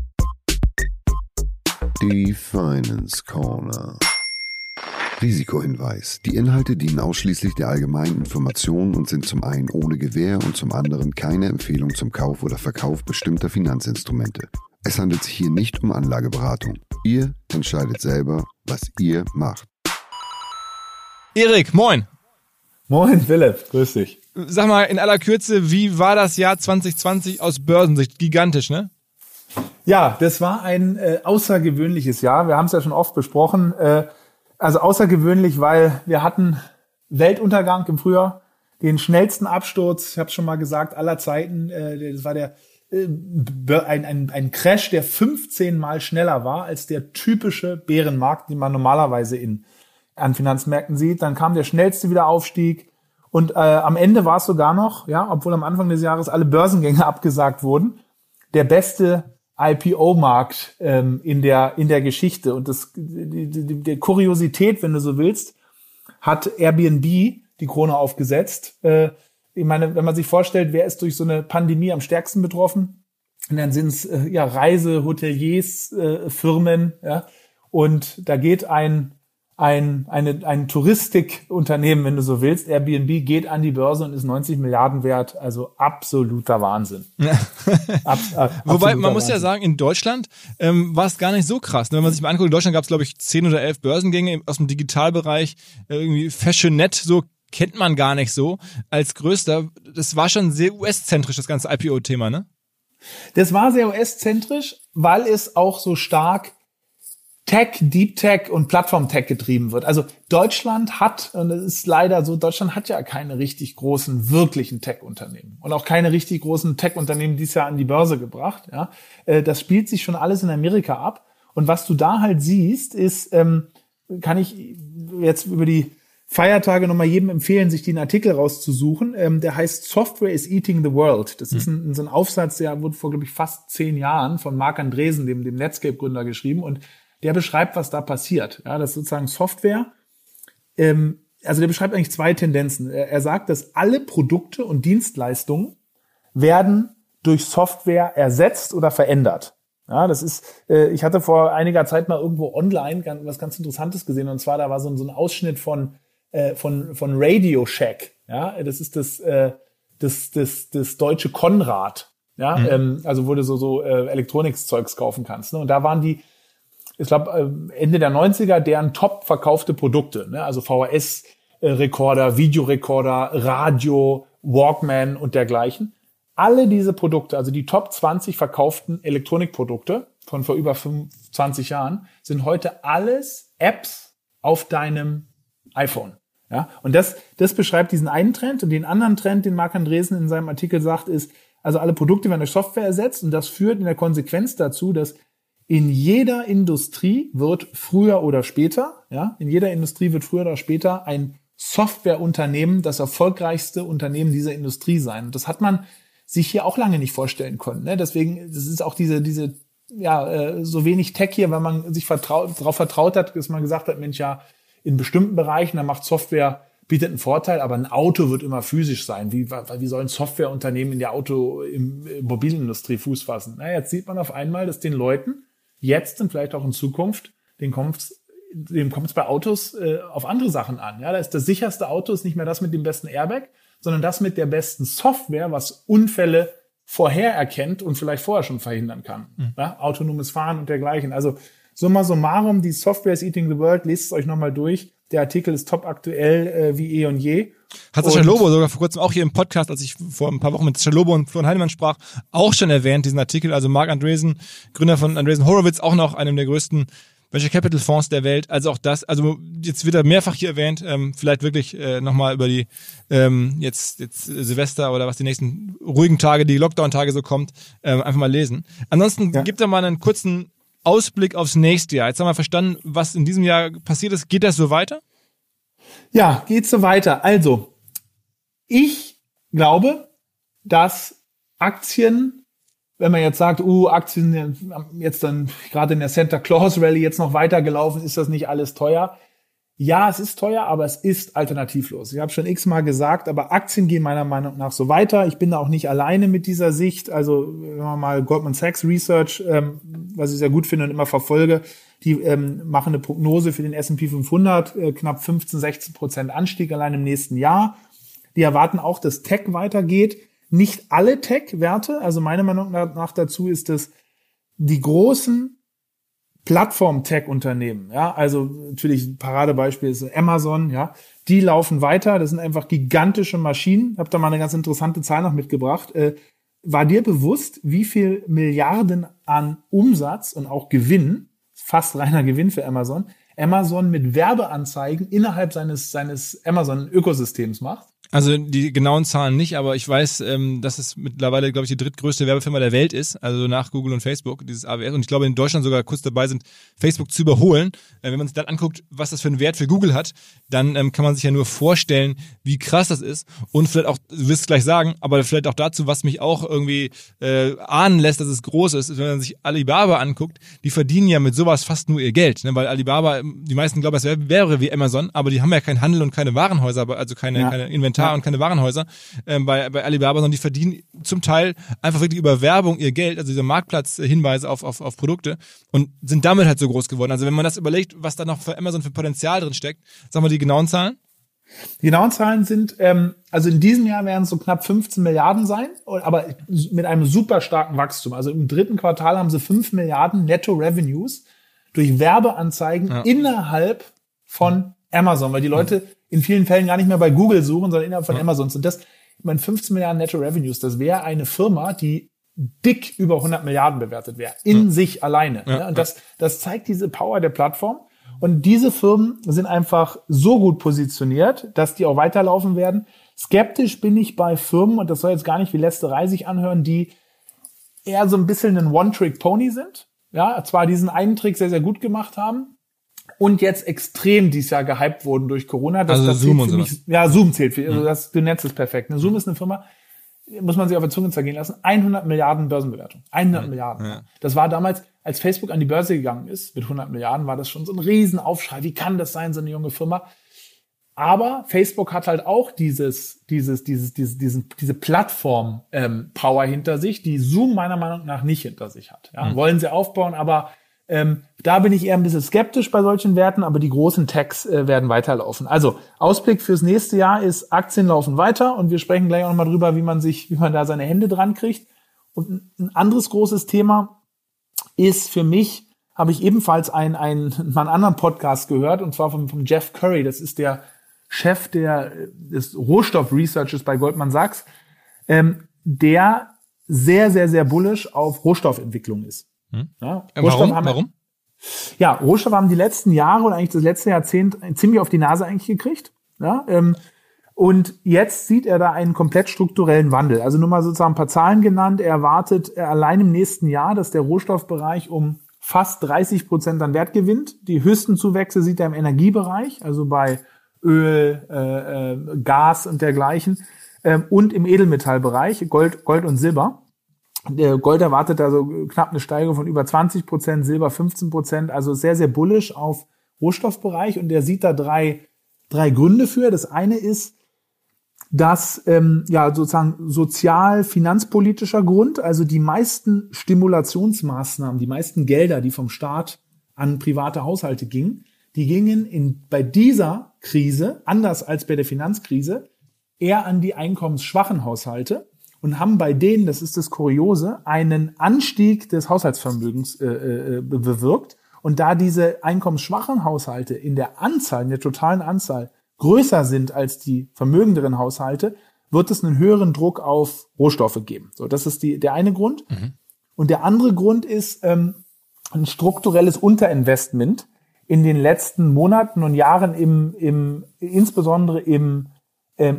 Speaker 3: Die Finance Corner. Risikohinweis. Die Inhalte dienen ausschließlich der allgemeinen Information und sind zum einen ohne Gewähr und zum anderen keine Empfehlung zum Kauf oder Verkauf bestimmter Finanzinstrumente. Es handelt sich hier nicht um Anlageberatung. Ihr entscheidet selber, was ihr macht.
Speaker 1: Erik, moin.
Speaker 4: Moin Philipp, grüß dich.
Speaker 1: Sag mal in aller Kürze, wie war das Jahr zwanzig zwanzig aus Börsensicht? Gigantisch, ne?
Speaker 4: Ja, das war ein äh, außergewöhnliches Jahr. Wir haben es ja schon oft besprochen. Äh, Also außergewöhnlich, weil wir hatten Weltuntergang im Frühjahr, den schnellsten Absturz, ich habe es schon mal gesagt, aller Zeiten. Äh, das war der äh, ein, ein, ein Crash, der fünfzehn Mal schneller war als der typische Bärenmarkt, den man normalerweise in an Finanzmärkten sieht. Dann kam der schnellste Wiederaufstieg und äh, am Ende war es sogar noch, ja, obwohl am Anfang des Jahres alle Börsengänge abgesagt wurden, der beste I P O-Markt ähm, in der in der Geschichte. Und das die, die, die Kuriosität, wenn du so willst, hat Airbnb die Krone aufgesetzt. Äh, ich meine, wenn man sich vorstellt, wer ist durch so eine Pandemie am stärksten betroffen, und dann sind es äh, ja Reise-, Hoteliers, äh, Firmen, ja. Und da geht ein ein, eine, ein Touristikunternehmen, wenn du so willst. Airbnb geht an die Börse und ist neunzig Milliarden wert. Also absoluter Wahnsinn. Ab, ab,
Speaker 1: Wobei, man muss
Speaker 4: Wahnsinn.
Speaker 1: ja sagen, in Deutschland ähm, war es gar nicht so krass. Wenn man sich mal anguckt, in Deutschland gab es, glaube ich, zehn oder elf Börsengänge aus dem Digitalbereich. Irgendwie Fashionet, so kennt man gar nicht so als größter. Das war schon sehr U S-zentrisch, das ganze I P O-Thema, ne?
Speaker 4: Das war sehr U S-zentrisch, weil es auch so stark Tech, Deep Tech und Plattform-Tech getrieben wird. Also Deutschland hat, und es ist leider so, Deutschland hat ja keine richtig großen, wirklichen Tech-Unternehmen und auch keine richtig großen Tech-Unternehmen dieses Jahr an die Börse gebracht. Ja, das spielt sich schon alles in Amerika ab. Und was du da halt siehst, ist, ähm, kann ich jetzt über die Feiertage nochmal jedem empfehlen, sich den Artikel rauszusuchen. Ähm, der heißt Software is Eating the World. Das ist ein, so ein Aufsatz, der wurde vor, glaube ich, fast zehn Jahren von Marc Andreessen, dem, dem Netscape-Gründer, geschrieben. Und der beschreibt, was da passiert. Ja, das ist sozusagen Software. Ähm, also der beschreibt eigentlich zwei Tendenzen. Er, er sagt, dass alle Produkte und Dienstleistungen werden durch Software ersetzt oder verändert. Ja, das ist, äh, ich hatte vor einiger Zeit mal irgendwo online ganz, was ganz Interessantes gesehen. Und zwar, da war so ein, so ein Ausschnitt von, äh, von, von Radio Shack. Ja, das ist das, äh, das, das, das deutsche Konrad. Ja, mhm. ähm, also wo du so, so äh, Elektronikzeugs kaufen kannst. Ne? Und da waren die, ich glaube, Ende der neunziger, deren top verkaufte Produkte, ne? Also V H S-Rekorder, Videorekorder, Radio, Walkman und dergleichen. Alle diese Produkte, also die Top zwanzig verkauften Elektronikprodukte von vor über fünfundzwanzig Jahren, sind heute alles Apps auf deinem iPhone. Ja? Und das, das beschreibt diesen einen Trend. Und den anderen Trend, den Marc Andreessen in seinem Artikel sagt, ist, also alle Produkte werden durch Software ersetzt. Und das führt in der Konsequenz dazu, dass in jeder Industrie wird früher oder später, ja, in jeder Industrie wird früher oder später ein Softwareunternehmen das erfolgreichste Unternehmen dieser Industrie sein. Und das hat man sich hier auch lange nicht vorstellen können. Ne? Deswegen, das ist auch diese, diese, ja, äh, so wenig Tech hier, weil man sich vertraut, darauf vertraut hat, dass man gesagt hat, Mensch, ja, in bestimmten Bereichen, da macht Software, bietet einen Vorteil, aber ein Auto wird immer physisch sein. Wie, wie soll ein Softwareunternehmen in der Auto, im, im Mobilindustrie Fuß fassen? Na, jetzt sieht man auf einmal, dass den Leuten jetzt und vielleicht auch in Zukunft, den kommt's, dem kommt es bei Autos äh, auf andere Sachen an. Ja, da ist das sicherste Auto ist nicht mehr das mit dem besten Airbag, sondern das mit der besten Software, was Unfälle vorher erkennt und vielleicht vorher schon verhindern kann. Mhm. Ja, autonomes Fahren und dergleichen. Also summa summarum, die Software is eating the world. Lest es euch nochmal durch. Der Artikel ist top aktuell äh, wie eh und je.
Speaker 1: Hat Sascha Lobo sogar vor kurzem auch hier im Podcast, als ich vor ein paar Wochen mit Sascha Lobo und Florian Heinemann sprach, auch schon erwähnt, diesen Artikel. Also Marc Andreessen, Gründer von Andreessen Horowitz, auch noch einem der größten Venture Capital Fonds der Welt. Also auch das, also jetzt wird er mehrfach hier erwähnt, ähm, vielleicht wirklich äh, nochmal über die ähm, jetzt jetzt Silvester oder was die nächsten ruhigen Tage, die Lockdown-Tage so kommt, ähm, einfach mal lesen. Ansonsten ja. Gibt er mal einen kurzen Ausblick aufs nächste Jahr. Jetzt haben wir verstanden, was in diesem Jahr passiert ist. Geht das so weiter?
Speaker 4: Ja, geht so weiter. Also, ich glaube, dass Aktien, wenn man jetzt sagt, uh, Aktien jetzt dann gerade in der Santa Claus Rally jetzt noch weitergelaufen, ist das nicht alles teuer? Ja, es ist teuer, aber es ist alternativlos. Ich habe schon x-mal gesagt, aber Aktien gehen meiner Meinung nach so weiter. Ich bin da auch nicht alleine mit dieser Sicht. Also wenn man mal Goldman Sachs Research, ähm, was ich sehr gut finde und immer verfolge, die ähm, machen eine Prognose für den S und P fünfhundert, äh, knapp fünfzehn, sechzehn Prozent Anstieg allein im nächsten Jahr. Die erwarten auch, dass Tech weitergeht. Nicht alle Tech-Werte, also meiner Meinung nach dazu ist es die großen Plattform-Tech-Unternehmen, ja, also natürlich ein Paradebeispiel ist Amazon, ja, die laufen weiter, das sind einfach gigantische Maschinen. Ich habe da mal eine ganz interessante Zahl noch mitgebracht. Äh, war dir bewusst, wie viel Milliarden an Umsatz und auch Gewinn, fast reiner Gewinn für Amazon, Amazon mit Werbeanzeigen innerhalb seines seines Amazon-Ökosystems macht?
Speaker 1: Also die genauen Zahlen nicht, aber ich weiß, ähm, dass es mittlerweile, glaube ich, die drittgrößte Werbefirma der Welt ist, also nach Google und Facebook, dieses A W S. Und ich glaube, in Deutschland sogar kurz dabei sind, Facebook zu überholen. Äh, wenn man sich dann anguckt, was das für einen Wert für Google hat, dann ähm, kann man sich ja nur vorstellen, wie krass das ist. Und vielleicht auch, du wirst es gleich sagen, aber vielleicht auch dazu, was mich auch irgendwie äh, ahnen lässt, dass es groß ist, ist, wenn man sich Alibaba anguckt, die verdienen ja mit sowas fast nur ihr Geld. Ne? Weil Alibaba, die meisten glauben, es wäre, wäre wie Amazon, aber die haben ja keinen Handel und keine Warenhäuser, also keine, ja. keine Inventar Inventar
Speaker 4: Ja.
Speaker 1: und keine Warenhäuser ähm, bei, bei Alibaba, sondern die verdienen zum Teil einfach wirklich über Werbung ihr Geld, also diese Marktplatzhinweise auf, auf, auf Produkte und sind damit halt so groß geworden. Also wenn man das überlegt, was da noch für Amazon für Potenzial drin steckt, sagen wir die genauen Zahlen?
Speaker 4: Die genauen Zahlen sind, ähm, also in diesem Jahr werden es so knapp fünfzehn Milliarden sein, aber mit einem super starken Wachstum. Also im dritten Quartal haben sie fünf Milliarden Netto Revenues durch Werbeanzeigen ja. innerhalb von Amazon, weil die Leute in vielen Fällen gar nicht mehr bei Google suchen, sondern innerhalb von ja. Amazon. Und das, ich meine, fünfzehn Milliarden Netto Revenues, das wäre eine Firma, die dick über hundert Milliarden bewertet wäre, in ja. sich alleine. Ja. Und das, das zeigt diese Power der Plattform. Und diese Firmen sind einfach so gut positioniert, dass die auch weiterlaufen werden. Skeptisch bin ich bei Firmen, und das soll jetzt gar nicht wie Lästerei sich anhören, die eher so ein bisschen ein One-Trick-Pony sind. Ja, zwar diesen einen Trick sehr, sehr gut gemacht haben und jetzt extrem dieses Jahr gehypt wurden durch Corona. Das,
Speaker 1: also
Speaker 4: das
Speaker 1: Zoom und
Speaker 4: für
Speaker 1: sowas.
Speaker 4: mich, ja, Zoom zählt für, also das, du nennst es perfekt. Zoom ist eine Firma, muss man sich auf der Zunge zergehen lassen, hundert Milliarden Börsenbewertung. hundert ja. Milliarden. Ja. Das war damals, als Facebook an die Börse gegangen ist, mit hundert Milliarden, war das schon so ein Riesenaufschrei. Wie kann das sein, so eine junge Firma? Aber Facebook hat halt auch dieses, dieses, dieses, dieses, diesen, diese Plattform-Power ähm, hinter sich, die Zoom meiner Meinung nach nicht hinter sich hat. Ja, mhm. Wollen sie aufbauen, aber ähm, da bin ich eher ein bisschen skeptisch bei solchen Werten, aber die großen Techs äh, werden weiterlaufen. Also Ausblick fürs nächste Jahr ist, Aktien laufen weiter und wir sprechen gleich auch nochmal drüber, wie man sich, wie man da seine Hände dran kriegt. Und ein anderes großes Thema ist für mich, habe ich ebenfalls einen, einen, mal einen anderen Podcast gehört, und zwar von, von Jeff Curry. Das ist der Chef der, des Rohstoff-Researches bei Goldman Sachs, ähm, der sehr, sehr, sehr bullish auf Rohstoffentwicklung ist.
Speaker 1: Hm.
Speaker 4: Ja,
Speaker 1: Warum?
Speaker 4: Haben,
Speaker 1: Warum?
Speaker 4: Ja, Rohstoffe haben die letzten Jahre und eigentlich das letzte Jahrzehnt ziemlich auf die Nase eigentlich gekriegt. Ja, ähm, und jetzt sieht er da einen komplett strukturellen Wandel. Also nur mal sozusagen ein paar Zahlen genannt. Er erwartet allein im nächsten Jahr, dass der Rohstoffbereich um fast dreißig Prozent an Wert gewinnt. Die höchsten Zuwächse sieht er im Energiebereich, also bei Öl, äh, äh, Gas und dergleichen, ähm, und im Edelmetallbereich, Gold, Gold und Silber. Der Gold erwartet also knapp eine Steigerung von über zwanzig Prozent, Silber fünfzehn Prozent, also sehr, sehr bullish auf Rohstoffbereich, und der sieht da drei, drei Gründe für. Das eine ist, dass ähm, ja sozusagen sozial-finanzpolitischer Grund, also die meisten Stimulationsmaßnahmen, die meisten Gelder, die vom Staat an private Haushalte gingen, die gingen in, bei dieser Krise, anders als bei der Finanzkrise, eher an die einkommensschwachen Haushalte und haben bei denen, das ist das Kuriose, einen Anstieg des Haushaltsvermögens äh, äh, bewirkt. Und da diese einkommensschwachen Haushalte in der Anzahl, in der totalen Anzahl größer sind als die vermögenderen Haushalte, wird es einen höheren Druck auf Rohstoffe geben. So, das ist die, der eine Grund. Mhm. Und der andere Grund ist ähm, ein strukturelles Unterinvestment in den letzten Monaten und Jahren im, im insbesondere im ähm,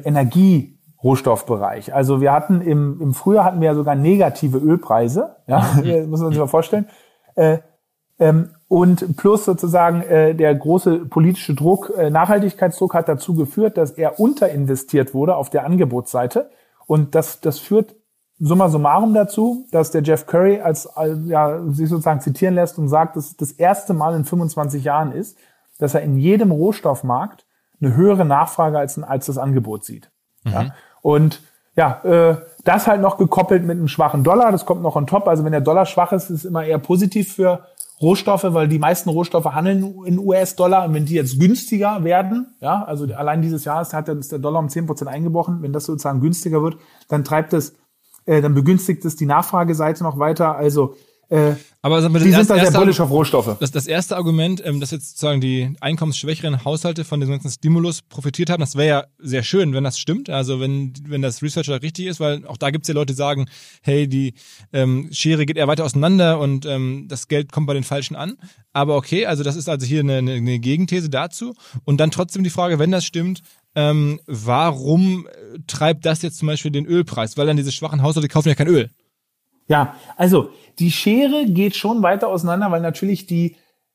Speaker 4: Energierohstoffbereich. Also wir hatten im, im Frühjahr hatten wir ja sogar negative Ölpreise, ja, muss man sich mal vorstellen. Äh, ähm, und plus sozusagen äh, der große politische Druck, äh, Nachhaltigkeitsdruck hat dazu geführt, dass er unterinvestiert wurde auf der Angebotsseite. Und das, das führt summa summarum dazu, dass der Jeff Curry als, als ja, sich sozusagen zitieren lässt und sagt, dass es das erste Mal in fünfundzwanzig Jahren ist, dass er in jedem Rohstoffmarkt eine höhere Nachfrage als, als das Angebot sieht. Mhm. Ja? Und ja, äh, das halt noch gekoppelt mit einem schwachen Dollar, das kommt noch on top. Also wenn der Dollar schwach ist, ist es immer eher positiv für Rohstoffe, weil die meisten Rohstoffe handeln in U S-Dollar, und wenn die jetzt günstiger werden, ja, also allein dieses Jahr hat der, ist der Dollar um zehn Prozent eingebrochen, wenn das sozusagen günstiger wird, dann treibt es Äh, dann begünstigt es die Nachfrageseite noch weiter. Also äh,
Speaker 1: aber
Speaker 4: die sind erste, da sehr bullish auf Rohstoffe.
Speaker 1: Das, das erste Argument, ähm, dass jetzt sozusagen die einkommensschwächeren Haushalte von dem ganzen Stimulus profitiert haben, das wäre ja sehr schön, wenn das stimmt. Also wenn wenn das Researcher richtig ist, weil auch da gibt es ja Leute, die sagen, hey, die ähm, Schere geht eher weiter auseinander und ähm, das Geld kommt bei den Falschen an. Aber okay, also das ist also hier eine, eine, eine Gegenthese dazu. Und dann trotzdem die Frage, wenn das stimmt, Ähm, warum treibt das jetzt zum Beispiel den Ölpreis? Weil dann diese schwachen Haushalte kaufen ja kein Öl.
Speaker 4: Ja, also die Schere geht schon weiter auseinander, weil natürlich die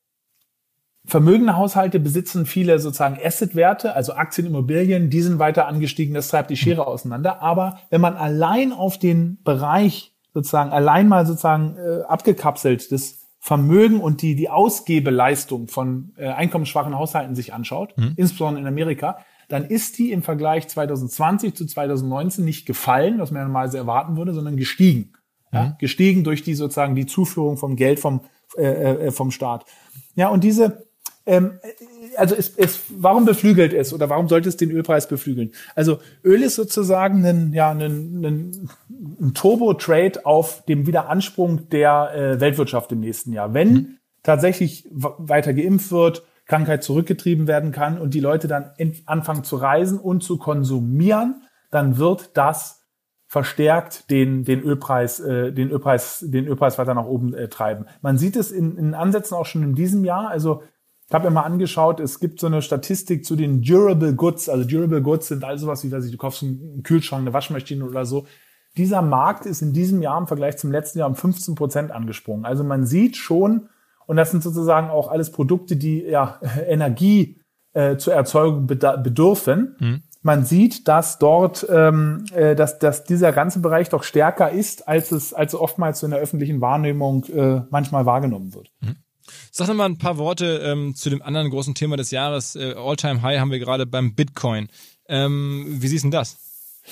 Speaker 4: vermögende Haushalte besitzen viele sozusagen Assetwerte, also Aktien, Immobilien, die sind weiter angestiegen, das treibt die Schere auseinander. Aber wenn man allein auf den Bereich sozusagen, allein mal sozusagen äh, abgekapselt das Vermögen und die die Ausgabeleistung von äh, einkommensschwachen Haushalten sich anschaut, mhm. insbesondere in Amerika, dann ist die im Vergleich zwanzig zwanzig zu zwanzig neunzehn nicht gefallen, was man ja normalerweise erwarten würde, sondern gestiegen. Ja, mhm. Gestiegen durch die sozusagen die Zuführung vom Geld vom, äh, vom Staat. Ja, und diese Ähm, also es, es, warum beflügelt es oder warum sollte es den Ölpreis beflügeln? Also Öl ist sozusagen ein, ja, ein, ein, ein Turbo-Trade auf dem Wiederansprung der äh, Weltwirtschaft im nächsten Jahr. Wenn mhm. tatsächlich w- weiter geimpft wird, Krankheit zurückgetrieben werden kann und die Leute dann ent- anfangen zu reisen und zu konsumieren, dann wird das verstärkt den den Ölpreis äh, den Ölpreis den Ölpreis weiter nach oben äh, treiben. Man sieht es in, in Ansätzen auch schon in diesem Jahr. Also ich habe mir mal angeschaut, es gibt so eine Statistik zu den Durable Goods. Also Durable Goods sind all sowas wie, weiß ich, du kaufst einen Kühlschrank, eine Waschmaschine oder so. Dieser Markt ist in diesem Jahr im Vergleich zum letzten Jahr um fünfzehn Prozent angesprungen. Also man sieht schon, und das sind sozusagen auch alles Produkte, die ja Energie äh, zur Erzeugung beda- bedürfen. Mhm. Man sieht, dass dort, ähm, äh, dass, dass dieser ganze Bereich doch stärker ist, als es, als oftmals so in der öffentlichen Wahrnehmung äh, manchmal wahrgenommen wird.
Speaker 1: Mhm. Sag noch mal ein paar Worte ähm, zu dem anderen großen Thema des Jahres. Äh, All-Time-High haben wir gerade beim Bitcoin. Ähm, wie siehst du denn das?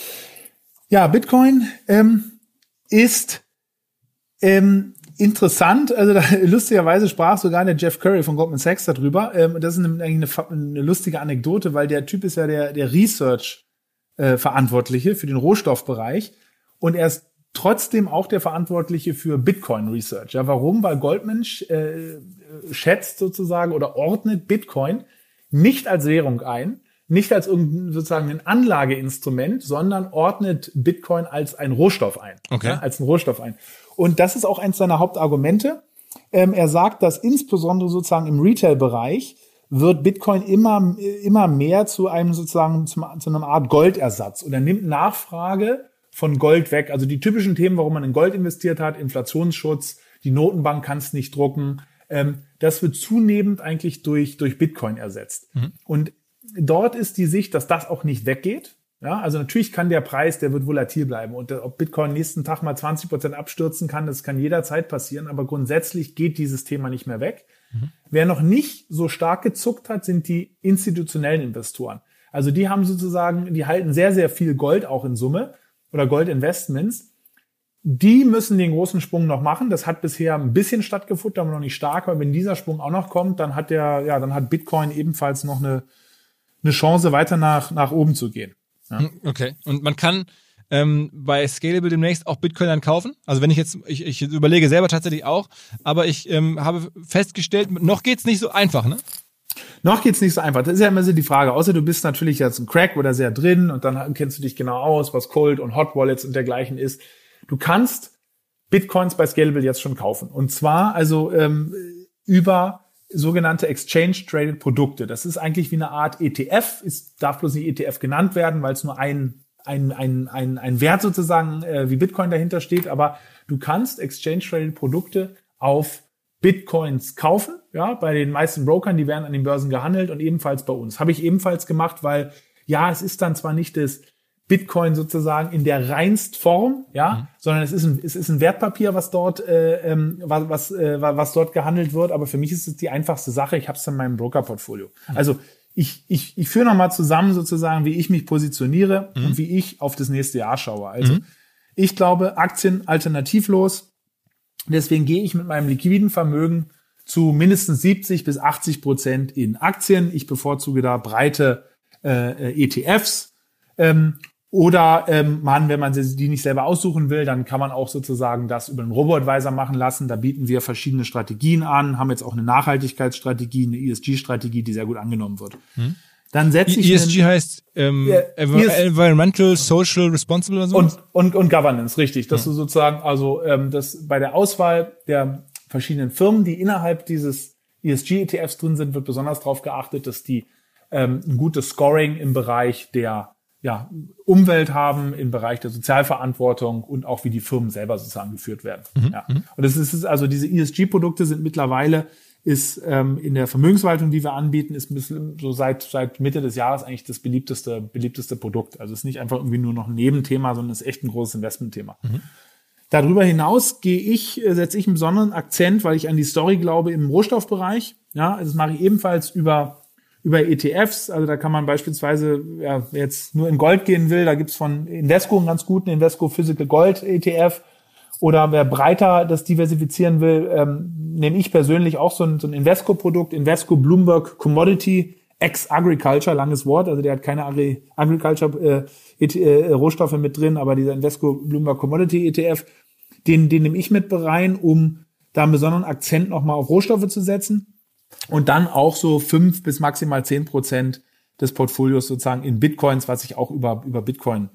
Speaker 4: Ja, Bitcoin ähm, ist ähm, interessant. Also da, lustigerweise sprach sogar der Jeff Curry von Goldman Sachs darüber. Ähm, das ist eine, eigentlich eine, eine lustige Anekdote, weil der Typ ist ja der, der Research-Verantwortliche äh, für den Rohstoffbereich und er ist trotzdem auch der Verantwortliche für Bitcoin Research. Ja, warum? Weil Goldman äh, schätzt sozusagen oder ordnet Bitcoin nicht als Währung ein, nicht als irgendein sozusagen ein Anlageinstrument, sondern ordnet Bitcoin als ein Rohstoff ein.
Speaker 1: Okay.
Speaker 4: Ja, als ein Rohstoff ein. Und das ist auch eins seiner Hauptargumente. Ähm, er sagt, dass insbesondere sozusagen im Retail-Bereich wird Bitcoin immer immer mehr zu einem sozusagen zu, zu einer Art Goldersatz und er nimmt Nachfrage von Gold weg. Also die typischen Themen, warum man in Gold investiert hat, Inflationsschutz, die Notenbank kann es nicht drucken, ähm, das wird zunehmend eigentlich durch durch Bitcoin ersetzt. Mhm. Und dort ist die Sicht, dass das auch nicht weggeht. Ja, also natürlich kann der Preis, der wird volatil bleiben. Und ob Bitcoin nächsten Tag mal zwanzig Prozent abstürzen kann, das kann jederzeit passieren. Aber grundsätzlich geht dieses Thema nicht mehr weg. Mhm. Wer noch nicht so stark gezuckt hat, sind die institutionellen Investoren. Also die haben sozusagen, die halten sehr, sehr viel Gold auch in Summe oder Goldinvestments. Die müssen den großen Sprung noch machen. Das hat bisher ein bisschen stattgefunden, aber noch nicht stark. Aber wenn dieser Sprung auch noch kommt, dann hat der, ja, dann hat Bitcoin ebenfalls noch eine, eine Chance, weiter nach, nach oben zu gehen. Ja.
Speaker 1: Okay. Und man kann ähm, bei Scalable demnächst auch Bitcoin dann kaufen? Also wenn ich jetzt, ich, ich überlege selber tatsächlich auch, aber ich ähm, habe festgestellt, noch geht's nicht so einfach, ne?
Speaker 4: Noch geht's nicht so einfach. Das ist ja immer so die Frage. Außer du bist natürlich jetzt ein Crack oder sehr drin und dann kennst du dich genau aus, was Cold und Hot Wallets und dergleichen ist. Du kannst Bitcoins bei Scalable jetzt schon kaufen. Und zwar also ähm, über sogenannte Exchange-Traded Produkte. Das ist eigentlich wie eine Art E T F. Es darf bloß nicht E T F genannt werden, weil es nur ein, ein, ein, ein, ein Wert sozusagen äh, wie Bitcoin dahinter steht. Aber du kannst Exchange-Traded Produkte auf Bitcoins kaufen, ja, bei den meisten Brokern, die werden an den Börsen gehandelt und ebenfalls bei uns. Habe ich ebenfalls gemacht, weil, ja, es ist dann zwar nicht das Bitcoin sozusagen in der reinst Form, ja, mhm. sondern es ist ein, es ist ein Wertpapier, was dort, äh, ähm, was, was, äh, was dort gehandelt wird, aber für mich ist es die einfachste Sache, ich habe es in meinem Broker-Portfolio. Mhm. Also ich, ich, ich führe nochmal zusammen sozusagen, wie ich mich positioniere mhm. und wie ich auf das nächste Jahr schaue. Also mhm. ich glaube, Aktien alternativlos. Deswegen gehe ich mit meinem liquiden Vermögen zu mindestens siebzig bis achtzig Prozent in Aktien. Ich bevorzuge da breite äh, E T Fs. Ähm, oder ähm, man, wenn man die nicht selber aussuchen will, dann kann man auch sozusagen das über einen Robo-Advisor machen lassen. Da bieten wir verschiedene Strategien an, haben jetzt auch eine Nachhaltigkeitsstrategie, eine E S G-Strategie, die sehr gut angenommen wird. Hm. Dann setze ich
Speaker 1: E S G einen, heißt ähm, ja, Environmental, Social, Responsible oder so?
Speaker 4: Und, und, und Governance, richtig. Dass ja. du sozusagen, also ähm, das bei der Auswahl der verschiedenen Firmen, die innerhalb dieses E S G-E T Fs drin sind, wird besonders darauf geachtet, dass die ähm, ein gutes Scoring im Bereich der ja, Umwelt haben, im Bereich der Sozialverantwortung und auch wie die Firmen selber sozusagen geführt werden. Mhm. Ja. Und das ist also diese E S G-Produkte sind mittlerweile ist ähm, in der Vermögensverwaltung, die wir anbieten, ist so seit seit Mitte des Jahres eigentlich das beliebteste beliebteste Produkt. Also es ist nicht einfach irgendwie nur noch ein Nebenthema, sondern es ist echt ein großes Investmentthema. Mhm. Darüber hinaus gehe ich, setze ich einen besonderen Akzent, weil ich an die Story glaube im Rohstoffbereich. Ja, also das mache ich ebenfalls über über E T Fs. Also da kann man beispielsweise, ja, wer jetzt nur in Gold gehen will, da gibt's von Invesco einen ganz guten Invesco Physical Gold E T F. Oder wer breiter das diversifizieren will, ähm, nehme ich persönlich auch so ein, so ein Invesco-Produkt, Invesco Bloomberg Commodity X Agriculture, langes Wort, also der hat keine Agri- Agriculture äh, äh, Rohstoffe mit drin, aber dieser Invesco Bloomberg Commodity E T F, den, den nehme ich mit rein, um da einen besonderen Akzent nochmal auf Rohstoffe zu setzen und dann auch so fünf bis maximal zehn Prozent des Portfolios sozusagen in Bitcoins, was ich auch über, über Bitcoin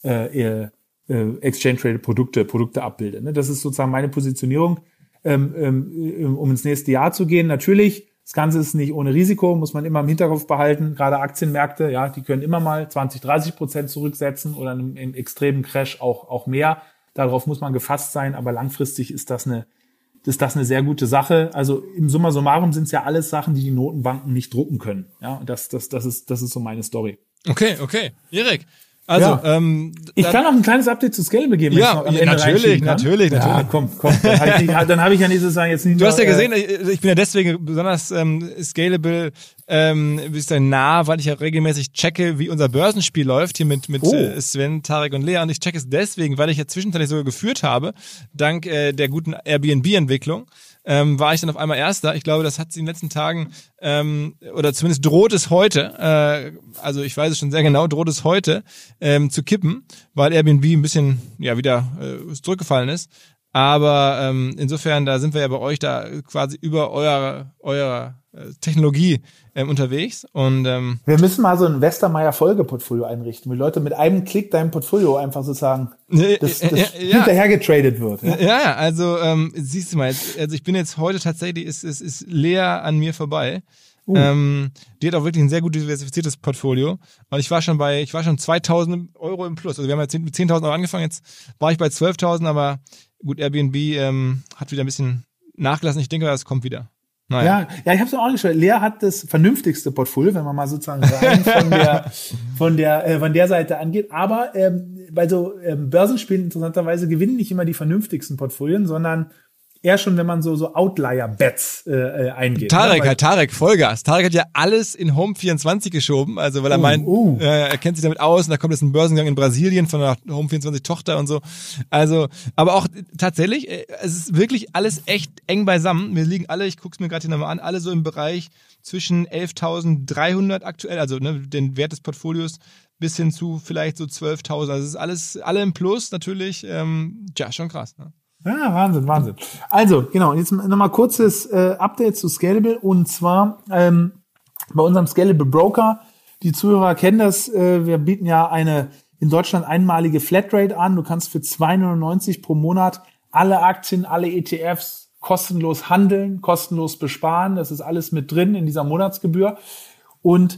Speaker 4: äh, äh, Exchange-Traded Produkte, Produkte abbilde. Ne? Das ist sozusagen meine Positionierung, ähm, ähm, um ins nächste Jahr zu gehen. Natürlich, das Ganze ist nicht ohne Risiko, muss man immer im Hinterkopf behalten. Gerade Aktienmärkte, ja, die können immer mal zwanzig, dreißig Prozent zurücksetzen oder im, im extremen Crash auch, auch mehr. Darauf muss man gefasst sein, aber langfristig ist das eine, ist das eine sehr gute Sache. Also im Summa summarum sind es ja alles Sachen, die die Notenbanken nicht drucken können. Ja, und das, das, das ist, das ist so meine Story.
Speaker 1: Okay, okay. Erik. Also,
Speaker 4: ja.
Speaker 1: ähm,
Speaker 4: ich kann auch ein kleines Update zu Scalable geben.
Speaker 1: Ja,
Speaker 4: wenn ich noch am Ende
Speaker 1: natürlich, natürlich, natürlich.
Speaker 4: Ja, komm, komm. Dann habe ich, nicht, dann hab ich ja nicht sozusagen jetzt nicht.
Speaker 1: Du hast ja
Speaker 4: nur,
Speaker 1: gesehen, äh, ich bin ja deswegen besonders ähm, Scalable ähm, bist dann nah, weil ich ja regelmäßig checke, wie unser Börsenspiel läuft hier mit mit oh. äh, Sven, Tarek und Lea. Und ich checke es deswegen, weil ich ja zwischenzeitlich sogar geführt habe, dank äh, der guten Airbnb-Entwicklung. Ähm, war ich dann auf einmal Erster. Ich glaube, das hat sie in den letzten Tagen, ähm, oder zumindest droht es heute, äh, also ich weiß es schon sehr genau, droht es heute ähm, zu kippen, weil Airbnb ein bisschen ja wieder äh, zurückgefallen ist. Aber ähm, insofern, da sind wir ja bei euch da quasi über eure, eure äh, Technologie ähm, unterwegs. Und ähm,
Speaker 4: wir müssen mal so ein Westermeier-Folgeportfolio einrichten, wo Leute mit einem Klick dein Portfolio einfach sozusagen das, das ja, ja, hinterher getradet wird. Ja,
Speaker 1: ja, ja also ähm, siehst du mal, jetzt, also ich bin jetzt heute tatsächlich, ist, ist, ist Lea an mir vorbei. Uh. Ähm, die hat auch wirklich ein sehr gut diversifiziertes Portfolio. Und ich war schon bei, ich war schon zweitausend Euro im Plus. Also wir haben jetzt mit zehntausend Euro angefangen, jetzt war ich bei zwölftausend, aber gut, Airbnb ähm, hat wieder ein bisschen nachgelassen. Ich denke, das kommt wieder. Naja.
Speaker 4: Ja, ja, ich habe es auch angeschaut. Lea hat das vernünftigste Portfolio, wenn man mal sozusagen rein von der von der äh, von der Seite angeht. Aber ähm, bei so ähm, Börsenspielen interessanterweise gewinnen nicht immer die vernünftigsten Portfolien, sondern eher schon, wenn man so so Outlier-Bets äh, eingeht.
Speaker 1: Tarek,
Speaker 4: ne?
Speaker 1: halt, Tarek, Vollgas. Tarek hat ja alles in Home vierundzwanzig geschoben, also weil er uh, meint, uh. äh, er kennt sich damit aus und da kommt jetzt ein Börsengang in Brasilien von der Home vierundzwanzig Tochter und so. Also, aber auch tatsächlich, äh, es ist wirklich alles echt eng beisammen. Wir liegen alle, ich guck's mir gerade hier nochmal an, alle so im Bereich zwischen elftausenddreihundert aktuell, also ne, den Wert des Portfolios, bis hin zu vielleicht so zwölftausend. Also es ist alles, alle im Plus natürlich, ähm, ja, schon krass, ne?
Speaker 4: Ja, Wahnsinn, Wahnsinn. Also, genau, jetzt nochmal kurzes äh, Update zu Scalable und zwar ähm, bei unserem Scalable Broker. Die Zuhörer kennen das, äh, wir bieten ja eine in Deutschland einmalige Flatrate an. Du kannst für zwei Euro neunundneunzig pro Monat alle Aktien, alle E T Fs kostenlos handeln, kostenlos besparen. Das ist alles mit drin in dieser Monatsgebühr. Und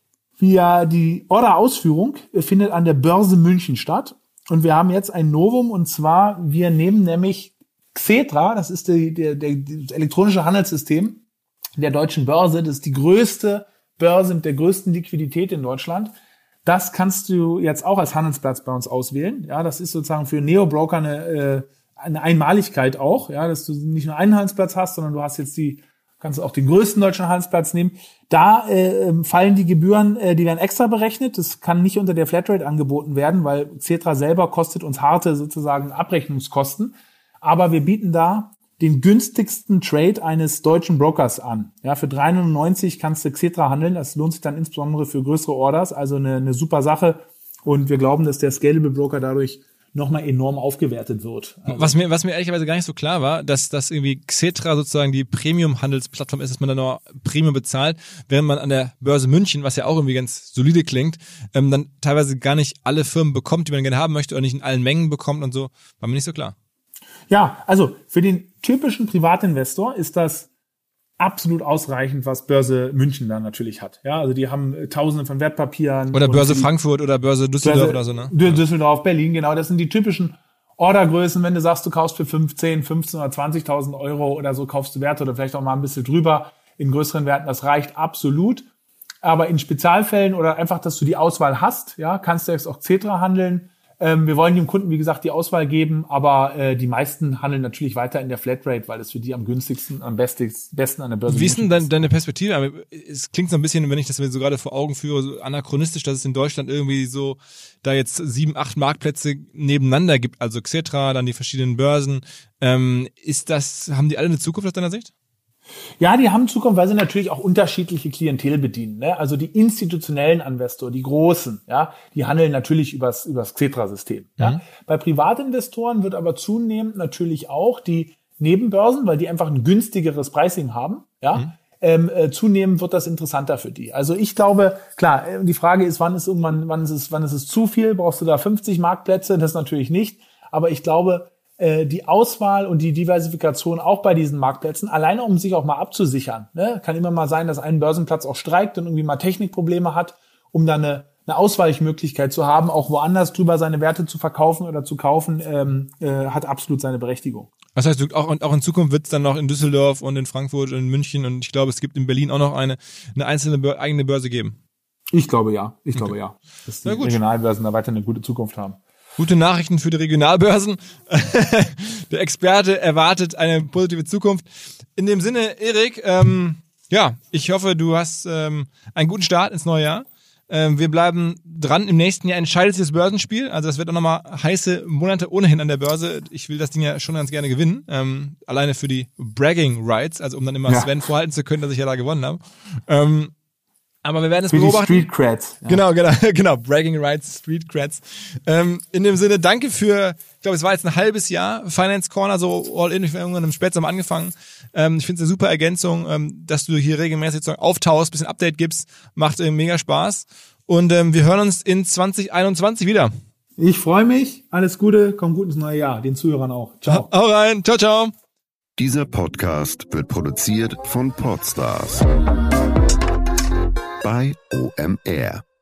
Speaker 4: wir, die Orderausführung findet an der Börse München statt. Und wir haben jetzt ein Novum, und zwar, wir nehmen nämlich Xetra, das ist die, der, der, das elektronische Handelssystem der deutschen Börse, das ist die größte Börse mit der größten Liquidität in Deutschland. Das kannst du jetzt auch als Handelsplatz bei uns auswählen. Ja, das ist sozusagen für Neo-Broker eine, eine Einmaligkeit auch, ja, dass du nicht nur einen Handelsplatz hast, sondern du hast jetzt die, kannst auch den größten deutschen Handelsplatz nehmen. Da äh, fallen die Gebühren, äh, die werden extra berechnet. Das kann nicht unter der Flatrate angeboten werden, weil Xetra selber kostet uns harte sozusagen Abrechnungskosten. Aber wir bieten da den günstigsten Trade eines deutschen Brokers an. Ja, für drei Euro neunundneunzig kannst du Xetra handeln. Das lohnt sich dann insbesondere für größere Orders. Also eine, eine super Sache. Und wir glauben, dass der Scalable Broker dadurch nochmal enorm aufgewertet wird.
Speaker 1: Also was mir, was mir ehrlicherweise gar nicht so klar war, dass, dass irgendwie Xetra sozusagen die Premium-Handelsplattform ist, dass man dann noch Premium bezahlt, während man an der Börse München, was ja auch irgendwie ganz solide klingt, ähm, dann teilweise gar nicht alle Firmen bekommt, die man gerne haben möchte oder nicht in allen Mengen bekommt und so. War mir nicht so klar.
Speaker 4: Ja, also für den typischen Privatinvestor ist das absolut ausreichend, was Börse München dann natürlich hat. Ja, also die haben Tausende von Wertpapieren.
Speaker 1: Oder Börse Frankfurt oder Börse Düsseldorf Börse, oder so, ne?
Speaker 4: Düsseldorf, Berlin, genau. Das sind die typischen Ordergrößen. Wenn du sagst, du kaufst für fünfzehn, fünfzehn oder zwanzigtausend Euro oder so, kaufst du Werte oder vielleicht auch mal ein bisschen drüber in größeren Werten. Das reicht absolut. Aber in Spezialfällen oder einfach, dass du die Auswahl hast, ja, kannst du jetzt auch Xetra handeln. Ähm, wir wollen dem Kunden, wie gesagt, die Auswahl geben, aber äh, die meisten handeln natürlich weiter in der Flatrate, weil es für die am günstigsten, am besten, besten an der Börse ist.
Speaker 1: Wie ist denn dein, deine Perspektive? Es klingt so ein bisschen, wenn ich das mir so gerade vor Augen führe, so anachronistisch, dass es in Deutschland irgendwie so da jetzt sieben, acht Marktplätze nebeneinander gibt, also Xetra, dann die verschiedenen Börsen. Ähm, ist das, haben die alle eine Zukunft aus deiner Sicht?
Speaker 4: Ja, die haben Zukunft, weil sie natürlich auch unterschiedliche Klientel bedienen. Ne? Also die institutionellen Investoren, die großen, ja, die handeln natürlich übers, übers Xetra-System. Ja? Mhm. Bei Privatinvestoren wird aber zunehmend natürlich auch die Nebenbörsen, weil die einfach ein günstigeres Pricing haben, ja, mhm. ähm, äh, zunehmend wird das interessanter für die. Also ich glaube, klar, die Frage ist, wann ist irgendwann, wann ist es, wann ist es zu viel? Brauchst du da fünfzig Marktplätze? Das natürlich nicht. Aber ich glaube, die Auswahl und die Diversifikation auch bei diesen Marktplätzen, alleine um sich auch mal abzusichern. Ne? Kann immer mal sein, dass ein Börsenplatz auch streikt und irgendwie mal Technikprobleme hat, um dann eine, eine Ausweichmöglichkeit zu haben, auch woanders drüber seine Werte zu verkaufen oder zu kaufen, ähm, äh, hat absolut seine Berechtigung.
Speaker 1: Das heißt, auch, auch in Zukunft wird es dann noch in Düsseldorf und in Frankfurt und in München und ich glaube, es gibt in Berlin auch noch eine, eine einzelne Bör- eigene Börse geben.
Speaker 4: Ich glaube ja, ich glaube okay. ja, dass die Regionalbörsen da weiter eine gute Zukunft haben.
Speaker 1: Gute Nachrichten für die Regionalbörsen. Der Experte erwartet eine positive Zukunft. In dem Sinne, Erik, ähm, ja, ich hoffe, du hast ähm, einen guten Start ins neue Jahr. Ähm, wir bleiben dran. Im nächsten Jahr entscheidet sich das Börsenspiel. Also das wird auch nochmal heiße Monate ohnehin an der Börse. Ich will das Ding ja schon ganz gerne gewinnen. Ähm, alleine für die Bragging Rights, also um dann immer ja. Sven vorhalten zu können, dass ich ja da gewonnen habe. Ähm, Aber wir werden es beobachten.
Speaker 4: Street Creds.
Speaker 1: Ja. Genau, genau, genau. Bragging Rights, Street Creds. Ähm, in dem Sinne, danke für, ich glaube, es war jetzt ein halbes Jahr Finance Corner, so all in. Ich habe irgendwann im Spätsommer angefangen. Ähm, ich finde es eine super Ergänzung, ähm, dass du hier regelmäßig sozusagen auftauchst, bisschen Update gibst. Macht äh, mega Spaß. Und ähm, wir hören uns in zwanzig einundzwanzig wieder.
Speaker 4: Ich freue mich. Alles Gute. Komm gut ins neue Jahr. Den Zuhörern auch. Ciao.
Speaker 1: Hau rein. Ciao, ciao.
Speaker 3: Dieser Podcast wird produziert von Podstars bei O M R.